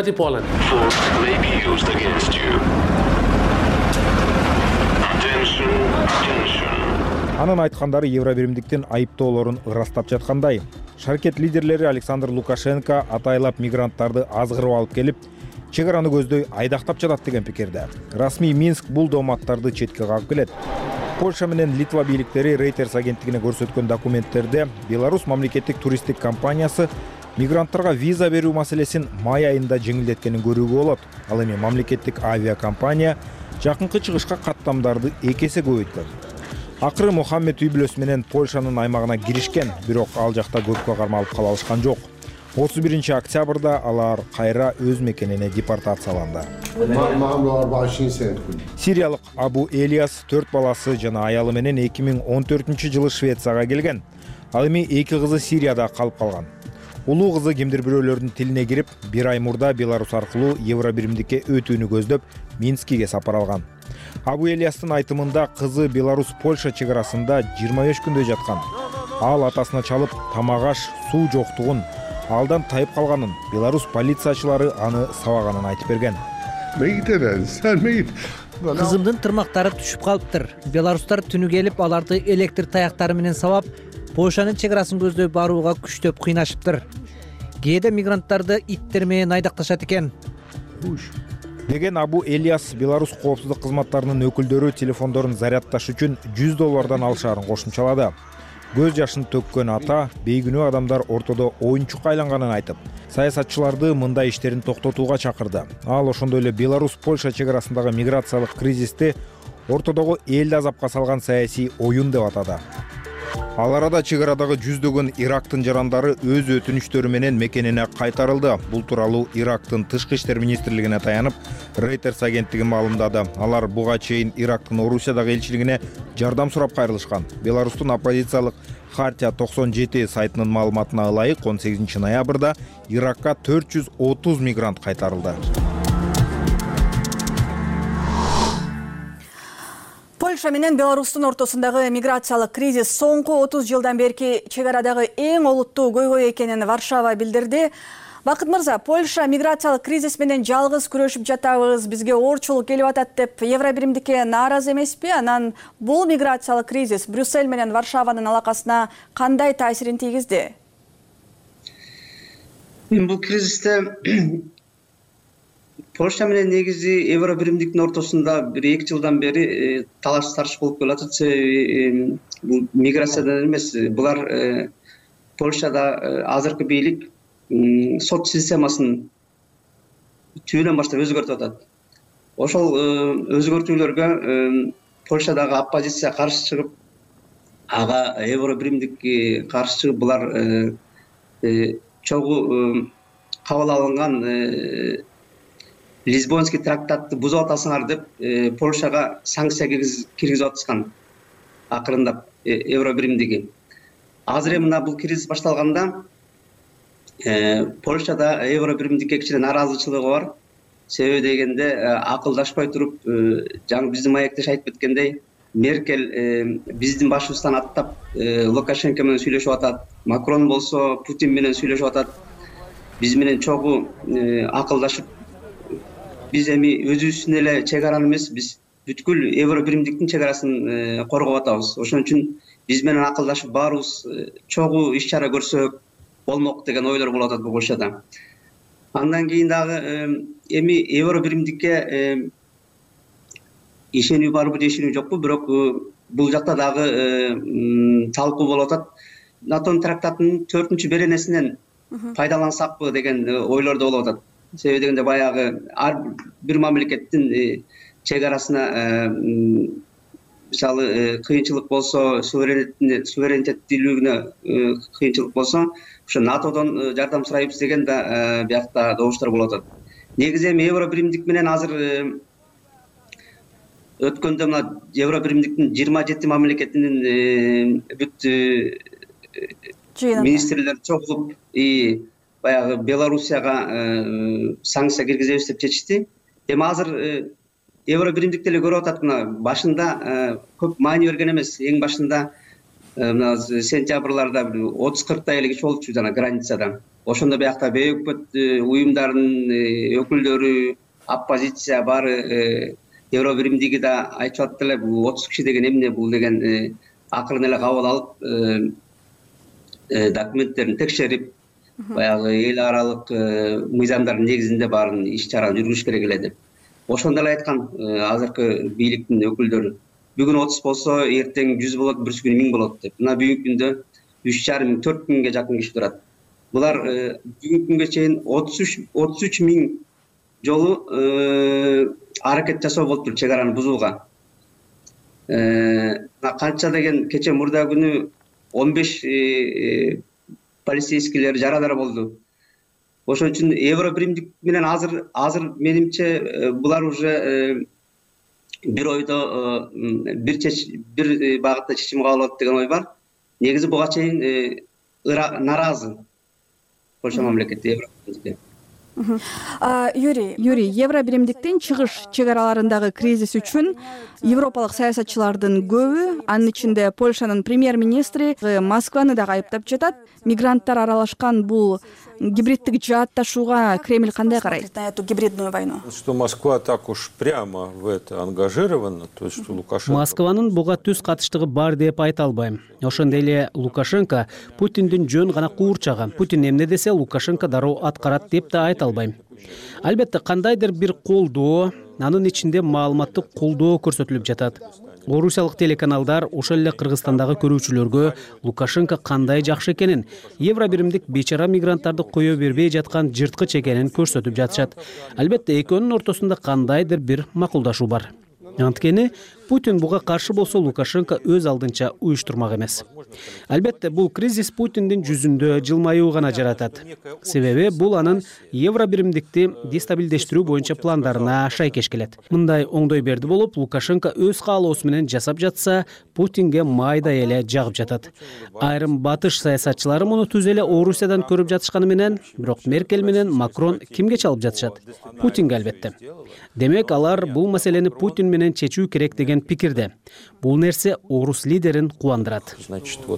Анын айткандары евро биримдиктин айыптоолорун ырастап жаткандай. Шаркет лидерлери Александр Лукашенко атайлап мигранттарды азгырып алып келип, чек араны көздөй айдактап жатат деген пикирде. Расмий Минск бул дооматтарды четке кагып келет. Польша менен Литва бийликтери Reuters агенттигине көрсөткөн документтерде Беларусь мамлекеттик туристтик компаниясы мигранттарга виза берүү маселесин май айында жеңилдеткенин көрүүгө болот. Ал эми мамлекеттик авиакомпания жакынкы чыгышка каттамдарды эки эсе көбөйткөн. Акыры Мухаммед үй бүлөсү менен Польшанын аймагына киришкен, бирок ал жакта көпкө кармалып кала алышкан жок. отуз биринчи октябрда алар кайра өз мекенине депортацияланды. Сириялык Абу Элиас төрт баласы жана аялы менен эки миң он төртүнчү жылы Швецияга келген. Ал эми эки кызы Сирияда калып калган. Улуу кызы кимдир бирөөлөрдүн тилине кирип, бир ай мурда Беларусь аркылуу евро биримдикке өтүүнү көздөп Минскиге сапар алган. Абу Элиастын айтымында кызы Беларусь-Польша чек арасында жыйырма беш күндөй жаткан. Ал атасына чалып, тамак аш, суу жоктугун, алдан тайып калганын, Беларусь полициячылары аны сабаганын айтып берген. Кызымдын тырмактары түшүп калыптыр. Беларустар түнү келип, аларды электр таяктары менен сабап, Польшанын чек арасын көздөй барууга күчтөп кыйнашыптыр. Кээде мигранттарды иттер менен айдакташат экен. Деген Абу Элиас Беларусь коопсуздук кызматтарынын өкүлдөрү телефондорун зарядташ үчүн жүз доллардан алышаарын кошумчалады. Көз жашын төккөн ата бейгүнөө адамдар ортодо оюнчукка айланганын айтып, саясатчыларды мындай иштерин токтотууга чакырды. Ал ошондой эле Беларусь-Польша чек арасындагы миграциялык кризисти ортодогу элди азапка салган саясий оюн деп атады. Ал арада чек арадагы жүздөгөн Ирактын жарандары өз өтүнүчтөрү менен мекенине кайтарылды. Бул тууралуу Ирактын тышкы иштер министрлигине таянып, Reuters агенттиги маалымдады. Алар буга чейин Ирактын Орусиядагы элчилигине жардам сурап кайрылышкан. Беларустун оппозициялык Хартия токсон жети сайтынын маалыматына ылайык он сегизинчи ноябрда Иракка төрт жүз отуз мигрант кайтарылды. Польша менен Беларустун ортосундагы миграциялык кризис соңку отуз жылдан берки чек арадагы эң олуттуу көйгөй экенин Варшава билдирди. Бакыт мырза, Польша миграциялык кризис менен жалгыз күрөшүп жатабыз, бизге оорчулук келип атат деп евро биримдикке нааразы эмеспи? Анан бул миграциялык кризис Брюссель менен Варшаванын алакасына кандай таасирин тийгизди? Бул кризисте Польша менен негизи евро биримдиктин ортосунда бир эки жылдан бери талаш тарыш болуп келатат. Себеби бул миграциядан эмес, булар Польшада азыркы бийлик сот системасын түбүнөн баштап өзгөртүп атат. Ошол өзгөртүүлөргө Польшадагы оппозиция каршы чыгып, ага евро биримдикке каршы булар чогуу кабыл алынган Лисбонский трактатты бузуп атасыңар деп Польшага санкция киргизип атышкан акырындап евро биримдиги. Азыр эми мына бул кризис башталганда Польшада евро биримдикке кичине нааразычылыгы бар. Себеби дегенде акылдашпай туруп, жаңы биздин маектеш айтып кеткендей, Меркель биздин башыбыздан аттап Лукашенко менен сүйлөшүп атат, Макрон болсо Путин менен сүйлөшүп атат. Биз менен чогуу акылдашып, биз эми өзүбүздүн эле чек араны эмес, биз бүткүл евро биримдиктин чек арасын коргоп атабыз. Ошон үчүн биз менен акылдашып баарыбыз чогуу иш чара көрсөк болмок деген ойлор болуп атат Польшада. Андан кийин дагы эми евро биримдикке ишенүү барбы же ишенүү жокпу, бирок бул жакта дагы талкуу болуп атат. НАТО трактатынын төртүнчү беренесинен пайдалансакпы деген ойлор да болуп атат. Себеби дегенде баягы ар бир мамлекеттин чек арасына мисалы кыйынчылык болсо, суверенитеттүүлүгүнө кыйынчылык болсо, ошо натодон жардам сурайбыз деген да биякта добуштар болуп атат. Негизи эми евро биримдик менен азыр өткөндө мына евро биримдиктин жыйырма жети мамлекетинин бүт министрлер чогулуп баягы Белоруссияга санкция киргизебиз деп чечишти. Эми азыр евро биримдикти эле көрүп атат, мына башында көп маани берген эмес. Эң башында мына сентябрларда отуз кырктай эле киши болчу жана границада. Ошондо биякта бейөкмөт уюмдардын өкүлдөрү, оппозиция баары евро биримдиги да айтып атты эле, бул отуз киши деген эмне бул деген акырын эле кабыл алып документтерин текшерип, баягы эл аралык мыйзамдардын негизинде баарын иш чараны жүргүзүш керек эле деп. Ошондо эле айткан азыркы бийликтин өкүлдөрү. Бүгүн отуз болсо, эртең жүз болот, бүрсү күнү миң болот деп. Мына бүгүнкү күндө үч жарым миң, төрт миңге жакын киши турат. Булар бүгүнкү күнгө чейин отуз үч миң жолу аракет жасоо болуптур чек араны бузууга. Канча деген кече мурда күнү он беш полицейскийлер жарадар болду. Ошон үчүн евро биримдик менен азыр азыр менимче булар уже бир ойдо бир бир багытта чечим кабыл алат деген ой бар. Негизи буга чейин нааразы Польша мамлекети евро биримдикке. Юрий, Юрий, евро биримдиктин чыгыш чек араларындагы кризис үчүн европалык саясатчылардын көбү, анын ичинде Польшанын премьер-министри Москваны да айыптап жатат. Мигранттар аралашкан бул гибриддик жаатташууга Кремль кандай карайт? На эту гибридную войну. Что Москва так уж прямо в это ангажирована, то есть что Лукашенко. Москванын буга түз катыштыгы бар деп айта албайм. Ошондой эле Лукашенко Путиндин жөн гана куурчаган. Путин эмне десе Лукашенко дароо аткарат деп да айта албайм. Албетте кандайдыр бир колдоо, анын ичинде маалыматтык колдоо көрсөтүлүп жатат. Орусиялык телеканалдар ошол эле Кыргызстандагы көрүүчүлөргө Лукашенко кандай жакшы экенин, евро биримдик бечара мигранттарды кое бербей жаткан жырткыч экенин көрсөтүп жатышат. Албетте экөөнүн ортосунда кандайдыр бир макулдашуу бар. Анткени Путин буга каршы болсо Лукашенко өз алдынча уюштурмак эмес. Албетте бул кризис Путиндин жүзүндө жылмаюу гана жаратат. Себеби бул анын евро биримдикти дестабилдештирүү боюнча пландарына шайкеш келет. Мындай оңдой берди болуп, Лукашенко өз каалоосу менен жасап жатса, Путинге майда эле жагып жатат. Айрым батыш саясатчылары муну түз эле Орусиядан көрүп жатышканы менен, бирок Меркель менен Макрон кимге чалып жатышат? Путинге албетте. Демек алар бул маселени Путин менен чечүү керек деген пикирде. Бул нерсе орус лидерин кубандырат. Значит, вот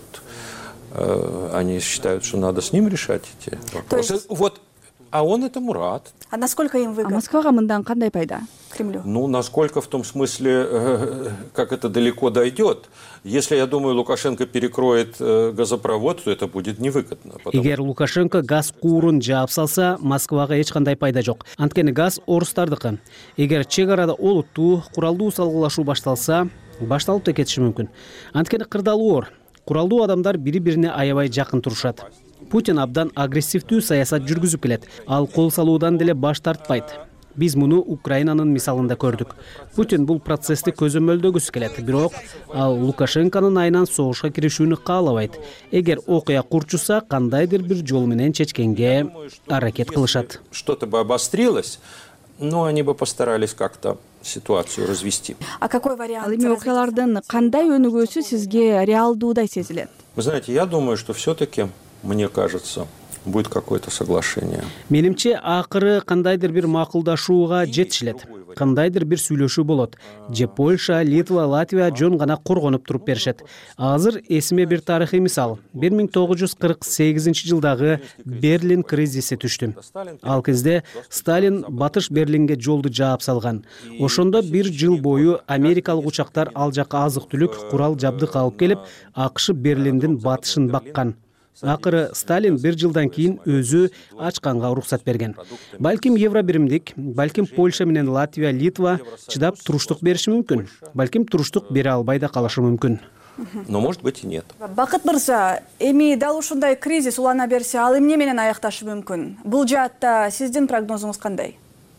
э, они считают, что надо с ним решать эти вопросы. Есть... Вот, а он этому рад. А насколько им выгодно? А Москвага мындан кандай пайда Кремлю? Ну, насколько в том смысле, э, как это далеко дойдет. Если, я думаю, Лукашенко перекроет э, газопровод, то это будет невыгодно. Потому... Эгер Лукашенко газ куурун жаап салса, Москвага эч кандай пайда жок. Анткени газ орустардыкы. Эгер чек арада олуттуу, куралдуу салгылашуу башталса, башталып да кетиши мүмкүн. Анткени кырдаалуу оор. Куралдуу адамдар бири-бирине аябай жакын турушат. Путин абдан агрессивдүү саясат жүргүзүп келет. Ал кол салуудан деле баш тартпайт. Биз муну Украинанын мисалында көрдүк. Путин бул процессти көзөмөлдөгүсү келет, бирок ал Лукашенконун айынан согушка киришүүнү каалабайт. Эгер окуя курчуса, кандайдыр бир жол менен чечкенге аракет кылышат. Что-то бы обострилось, но они бы постарались как-то ситуацию развести. А какой вариант? Ал эми окуялардын кандай өнүгүүсү сизге реалдуудай сезилет? Вы знаете, я думаю, что все-таки, мне кажется, будет какое-то соглашение. Менимче акыры кандайдыр бир макулдашууга жетишилет. Кандайдыр бир сүйлөшүү болот. Же Польша, Литва, Латвия жөн гана коргонуп туруп беришет. Азыр эсиме бир тарыхый мисал. бир миң тогуз жүз кырк сегизинчи жылдагы Берлин кризиси түштү. Ал кезде Сталин Батыш Берлинге жолду жаап салган. Ошондо бир жыл бою америкалык учактар ал жакка азык-түлүк, курал жабдык алып келип, АКШ Берлиндин батышын баккан. Акыры Сталин бир жылдан кийин өзү ачканга уруксат берген. Балким Евро биримдик, балким Польша менен Латвия, Литва чыдап туруштук бериши мүмкүн. Балким туруштук бере албай да калышы мүмкүн. Но может быть и нет. Бакыт мырза, эми дал ушундай кризис улана берсе, ал эмне менен аякташы мүмкүн? Бул жаатта сиздин прогнозуңуз кандай?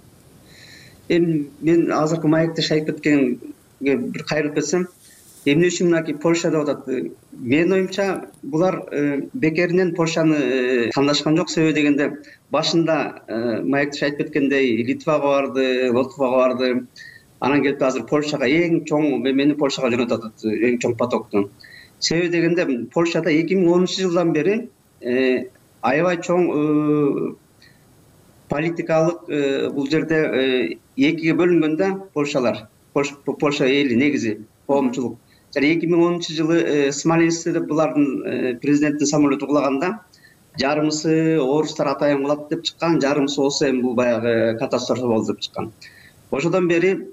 Эми мен азыркы маектеш айтып кеткенге бир кайрылып кетсем, эмне үчүн мынакей Польшада атат? Менин оюмча, булар бекеринен Польшаны тандашкан жок. Себеби дегенде башында маектеш айтып кеткендей Литвага барды, Латвияга барды. Анан келип азыр Польшага эң чоң мени Польшага жөнөтүп атат, эң чоң потокту. Себеби дегенде Польшада эки миң онунчу жылдан бери аябай чоң политикалык бул жерде экиге бөлүнгөндө Польшалар, Польша эли негизи коомчулук. эки миң онунчу жылы Смоленскте булардын президенттин самолету кулаганда жарымысы орустар атайын кылат деп чыккан, жарымысы болсо эми бул баягы катастрофа болду деп чыккан. Ошодон бери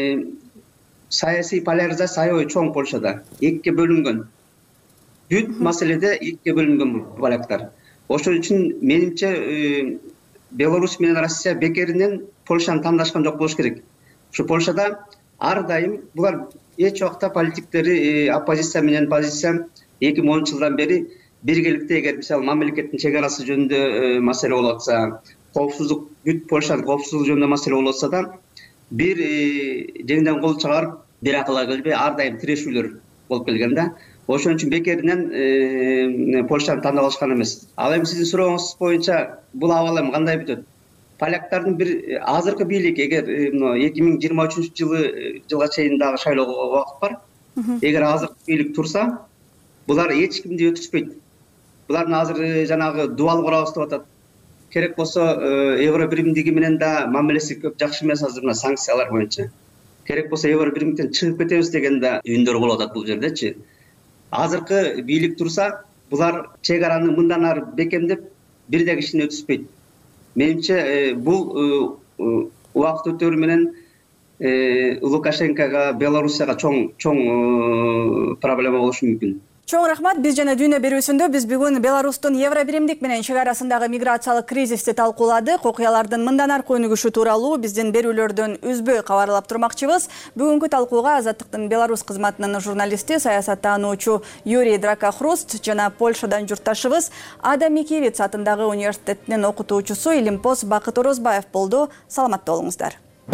саясий поляризация аябай чоң Польшада, экиге бөлүнгөн. Бүт маселеде экиге бөлүнгөн поляктар. Ошол үчүн менимче Беларусь менен Россия бекеринен Польшаны тандашкан жок болуш керек. Ушу Польшада ар дайым булар эч убакта политиктери оппозиция менен позиция эки миң онунчу жылдан бери биргеликте, эгер мисалы мамлекеттин чек арасы жөнүндө маселе болуп атса, коопсуздук, бүт Польшанын коопсуздугу жөнүндө маселе болуп атса да, бир жеңден кол чыгарып, бир акыла келбей ар дайым тирешүүлөр болуп келген да. Ошон үчүн бекеринен Польшаны тандап алышкан эмес. Ал эми сиздин сурооңуз боюнча бул абал эми кандай бүтөт? Поляктардын бир азыркы бийлик, эгер эки миң жыйырма үчүнчү жылы жылга чейин дагы шайлоого убакыт бар. Эгер азыркы бийлик турса, булар эч кимди өткүзбөйт. Булардын азыр жанагы дуал курабыз деп атат. Керек болсо евро биримдиги менен да мамилеси көп жакшы эмес азыр мына санкциялар боюнча. Керек болсо евро биримдиктен чыгып кетебиз деген да үндөр болуп атат бул жердечи. Азыркы бийлик турса, булар чек араны мындан ары бекемдеп, бир да кишини өткүзбөйт. Менимче бул убакыт өтөрү менен Лукашенкого, Белоруссияга чоң чоң проблема болушу мүмкүн. Чоң рахмат. Биз жана дүйнө берүүсүндө биз бүгүн Беларустун Евро биримдик менен чек арасындагы миграциялык кризисти талкууладык. Окуялардын мындан аркы өнүгүшү тууралуу биздин берүүлөрдөн үзбөй кабарлап турмакчыбыз. Бүгүнкү талкууга Азаттыктын Беларусь кызматынын журналисти, саясаттануучу Юрий Дракохруст жана Польшадан журтташыбыз Адам Микиевиц атындагы университеттин окутуучусу Илимпоз Бакыт Орозбаев болду. Саламатта болуңуздар.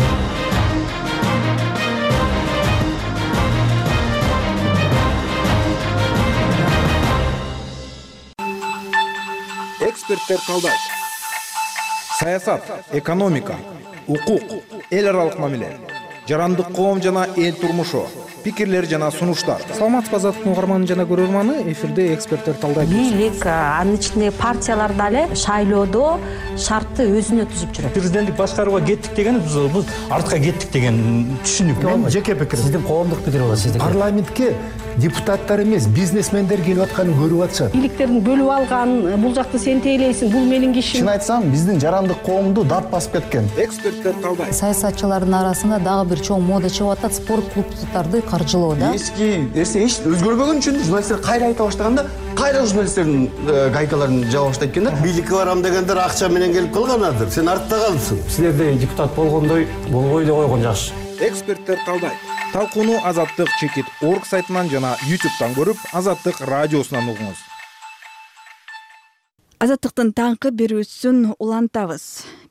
Эксперттер талдайт. Саясат, экономика, укук, эл аралык мамиле, жарандык коом жана эл турмушу, пикирлер жана сунуштар. Саламатсызбы Азаттыктын угарманы жана көрөрманы, эфирде эксперттер талдайт. Бийлик, анын ичинде партиялар дагы шайлоодо шартты өзүнө түзүп жүрөт. Президенттик башкарууга кеттик деген биз артка кеттик деген түшүнүк. Мен жеке пикирим. Сиздин коомдук пикир болот сиздики. Парламентке депутаттар эмес, бизнесмендер келип атканын көрүп атышат. Бийликтердин бөлүп алган, бул жакты сен тейлейсиң, бул менин кишим. Чын айтсам, биздин жарандык коомду дат басып кеткен. Эксперттер талдайт. Саясатчылардын арасында дагы бир чоң мода чыгып атат, спорт клубдарды каржылоо да. Эски нерсе эч өзгөрбөгөн үчүн журналисттер кайра айта баштаганда, кайра журналисттердин гайкаларын жаба баштайт экен да. Бийликке барам дегендер акча менен келип калганадыр. Сен артта калдсың. Силерде депутат болгондой болбой эле койгон жакшы. Эксперттер талдайт. Талкууну Азаттык чекит орг сайтынан жана ютубтан көрүп, Азаттык радиосунан угуңуз. Азаттыктын таңкы берүүсүн улантабыз.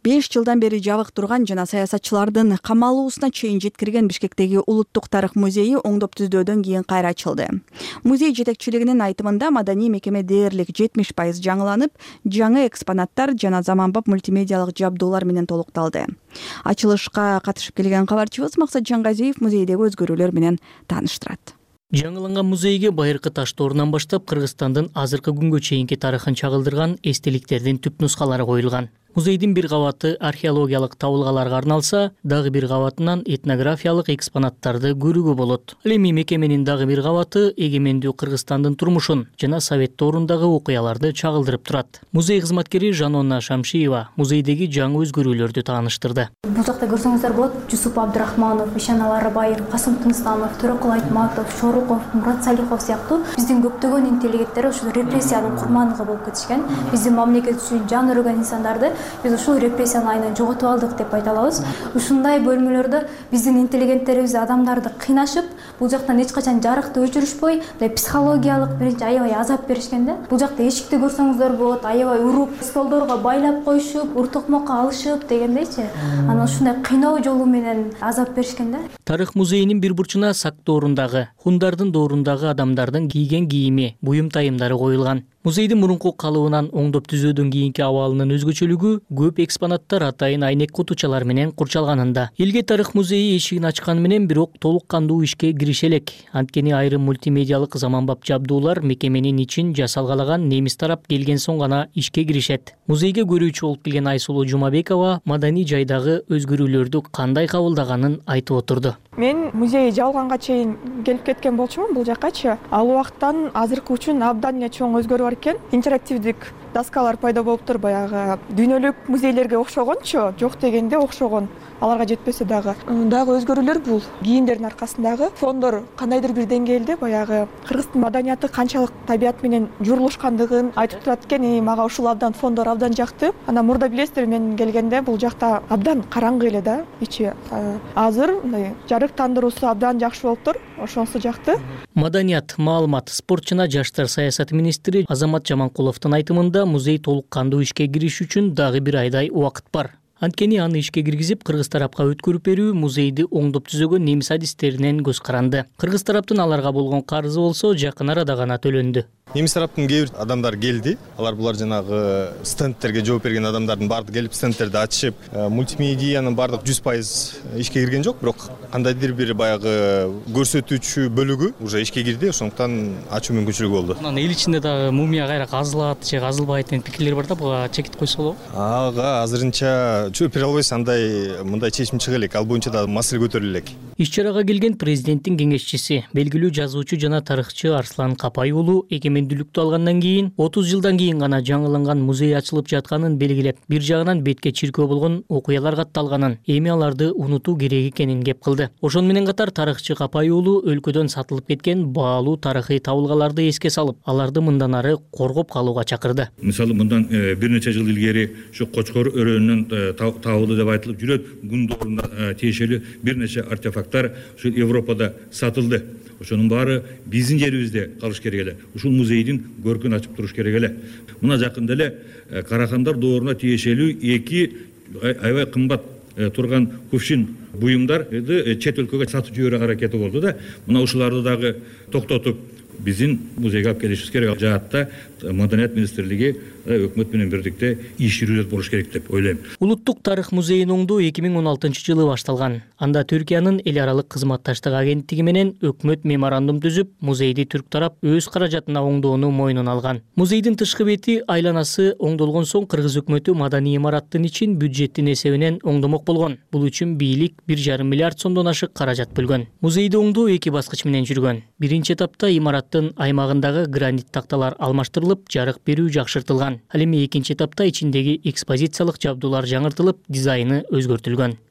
беш жылдан бери жабык турган жана саясатчылардын камалуусуна чейин жеткирген Бишкектеги Улуттук тарых музейи оңдоп түздөөдөн кийин кайра ачылды. Музей жетекчилигинин айтымында маданий мекеме дээрлик жетимиш пайыз жаңыланып, жаңы экспонаттар жана заманбап мультимедиалык жабдуулар менен толукталды. Ачылышка катышып келген кабарчыбыз Максат Жаңгазиев музейдеги өзгөрүүлөр менен тааныштырат. Жаңыланган музейге байыркы Ташторунан баштап Кыргызстандын азыркы күнгө чейинки тарыхын чагылдырган эстеликтердин түп нускалары коюлган. Музейдин бир кабаты археологиялык табылгаларга арналса, дагы бир кабатынан этнографиялык экспонаттарды көрүүгө болот. Ал эми мекеменин дагы бир кабаты эгемендүү Кыргызстандын турмушун жана Совет доорундагы окуяларды чагылдырып турат. Музей кызматкери Жанона Шамшиева музейдеги жаңы өзгөрүүлөрдү тааныштырды. Бул жакта көрсөңүздөр болот, Жусуп Абдрахманов, Ишанал Арабаев, Касым Тынстанов, Төрөкул Айтматов, Шоруков, Мурат Салихов сыяктуу биздин көптөгөн интеллигенттер ушул репрессиянын курмандыгы болуп кетишкен. Биздин мамлекет үчүн жан өргөн инсандарды биз ушул репрессиянын айынан жоготуп алдык деп айта алабыз. Ушундай бөлмөлөрдө биздин интеллигенттерибиз адамдарды кыйнашып, бул жактан эч качан жарыкты өчүрүшпөй, психологиялык биринчи аябай азап беришкен да. Бул жакта эшикти көрсөңүздөр болот, аябай уруп, столдорго байлап коюшуп, ур токмокко алышып дегендейчи. Анан ушундай кыйноо жолу менен азап беришкен да. Тарых музейинин бир бурчуна Сак доорундагы, Хундардын доорундагы адамдардын кийген кийими, буюм тайымдары коюлган. Музейдин мурунку калыбынан оңдоп түзөөдөн кийинки абалынын өзгөчөлүгү көп экспонаттар атайын айнек кутучалар менен курчалганында. Элге тарых музейи эшигин ачканы менен бирок толук кандуу ишке кирише элек. Анткени айрым мультимедиалык заманбап жабдуулар мекеменин ичин жасалгалаган немис тарап келген соң гана ишке киришет. Музейге көрүүчү болуп келген Айсулуу Жумабекова маданий жайдагы өзгөрүүлөрдү кандай кабылдаганын айтып отурду. Мен музей жабылганга чейин келип кеткен болчумун бул жаккачы. Ал убактан азыркы үчүн абдан эле чоң өзгөрүү бар экен. Интерактивдик доскалар пайда болуптур, баягы дүйнөлүк музейлерге окшогончу, жок дегенде окшогон. Аларга жетпесе дагы. Дагы өзгөрүүлөр бул. Кийимдердин аркасындагы фондор кандайдыр бир деңгээлде баягы кыргыздын маданияты канчалык табият менен журулушкандыгын айтып турат экен. Мага ушул абдан фондор абдан жакты. Анан мурда билесиздер, мен келгенде бул жакта абдан караңгы эле да, ичи. Азыр мындай жарыктандыруусу абдан жакшы болуптур. Ошонусу жакты. Маданият, маалымат, спорт жана жаштар саясаты министри Азамат Жаманкуловдун айтымында музей толук кандуу ишке кириш үчүн дагы бир айдай убакыт бар. Анткени аны ишке киргизип, кыргыз тарапка өткөрүп берүү музейди оңдоп түзөгөн немис адистеринен көз каранды. Кыргыз тараптын аларга болгон карызы болсо жакын арада гана төлөндү. Немис тараптын кээ бир адамдар келди. Алар булар жанагы стендтерге жооп берген адамдардын баардыгы келип стендтерди ачышып, мультимедиянын баардык жүз пайыз ишке кирген жок, бирок кандайдыр бир баягы көрсөтүүчү бөлүгү уже ишке кирди, ошондуктан ачуу мүмкүнчүлүгү болду. Анан эл ичинде дагы мумия кайра казылат же казылбайт деген пикирлер бар да, буга чекит койсо болобу? Ага, азырынча чөпүрө албайсыз, андай мындай чечим чыга элек, ал боюнча да маселе көтөрүлө элек. Иш чарага келген президенттин кеңешчиси, белгилүү жазуучу жана тарыхчы Арслан Капай уулу эгемендүүлүктү алгандан кийин отуз жылдан кийин гана жаңыланган музей ачылып жатканын белгилеп, бир жагынан бетке чиркөө болгон окуялар катталганын, эми аларды унутуу керек экенин кеп кылды. Ошону менен катар тарыхчы Капай уулу өлкөдөн сатылып кеткен баалуу тарыхый табылгаларды эске салып, аларды мындан ары коргоп калууга чакырды. Мисалы, мындан бир нече жыл илгери ушу Кочкор өрөөнүнөн табылды деп айтылып жүрөт. Гун дооруна тиешелүү бир нече артефакттар ушу Европада сатылды. Ошонун баары биздин жерибизде калыш керек эле. Ушул музейдин көркүн ачып туруш керек эле. Мына жакында эле Карахандар дооруна тиешелүү эки аябай кымбат турган кувшин буюмдарды чет өлкөгө сатып жиберүү аракети болду да. Мына ушуларды дагы токтотуп биздин музейге алып келишибиз керек. Жаатта Маданият министрлиги өкмөт менен бирдикте иш жүргүзөт болуш керек деп ойлойм. Улуттук тарых музейин оңдоо эки миң он алтынчы жылы башталган. Анда Түркиянын эл аралык кызматташтык агенттиги менен өкмөт меморандум түзүп, музейди түрк тарап өз каражатына оңдоону мойнуна алган. Музейдин тышкы бети айланасы оңдолгон соң кыргыз өкмөтү маданий имараттын ичин бюджеттин эсебинен оңдомок болгон. Бул үчүн бийлик бир жарым миллиард сомдон ашык каражат бөлгөн. Музейди оңдоо эки баскыч менен жүргөн. Биринчи этапта имараттын аймагындагы гранит такталар алмаштырылып, жарык берүү жакшыртылган. Ал эми экинчи этапта ичиндеги экспозициялык жабдуулар жаңыртылып, дизайны өзгөртүлгөн.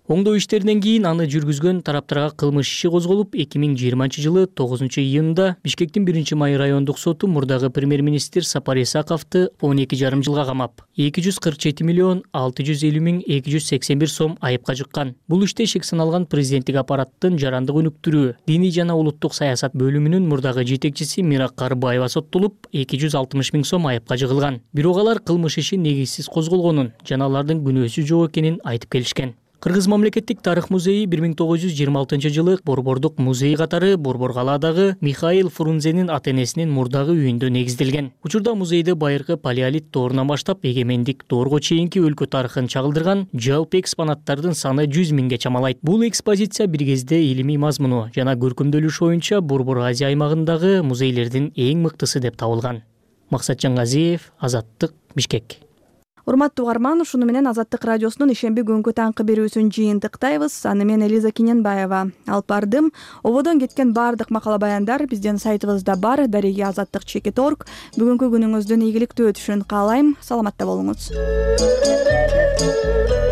Оңдоо иштеринен кийин аны жүргүзгөн тараптарга кылмыш иши козголуп, эки миң жыйырманчы жылы тогузунчу июнда Бишкектин биринчи май райондук соту мурдагы премьер-министр Сапар Исаковду он эки жарым жылга камап, эки жүз кырк жети миллион алты жүз элүү миң эки жүз сексен бир сом айыпка жыккан. Бул иште шек саналган президенттик аппараттын жарандык өнүктүрүү, диний жана улуттук саясат бөлүмүнүн мурдагы жетекчиси Мирак Карыбаева соттолуп, эки жүз алтымыш миң сом айыпка жыгылган. Бирок алар кылмыш иши негизсиз козголгонун жана алардын күнөөсү жок экенин айтып келишкен. Кыргыз мамлекеттик тарых музейи бир миң тогуз жүз жыйырма алтынчы жылы Борбордук музей катары Борбор калаадагы Михаил Фрунзенин ата-энесинин мурдагы үйүндө негизделген. Учурда музейде байыркы палеолит доорунан баштап эгемендик доорго чейинки өлкө тарыхын чагылдырган жалпы экспонаттардын саны жүз миңге чамалайт. Бул экспозиция бир кезде илимий мазмуну жана көркөмдөлүш боюнча Борбор Азия аймагындагы музейлердин эң мыктысы деп табылган. Максатжан Газиев, Азаттык, Бишкек. Урматтуу угарман, ушуну менен Азаттык радиосунун ишемби күнгү таңкы берүүсүн жыйынтыктайбыз. Аны мен Элиза Киненбаева алып бардым. Ободон кеткен бардык макала баяндар биздин сайтыбызда бар. Дареги азаттык чекит точка орг. Бүгүнкү күнүңүздүн ийгиликтүү өтүшүн каалайм. Саламатта болуңуз.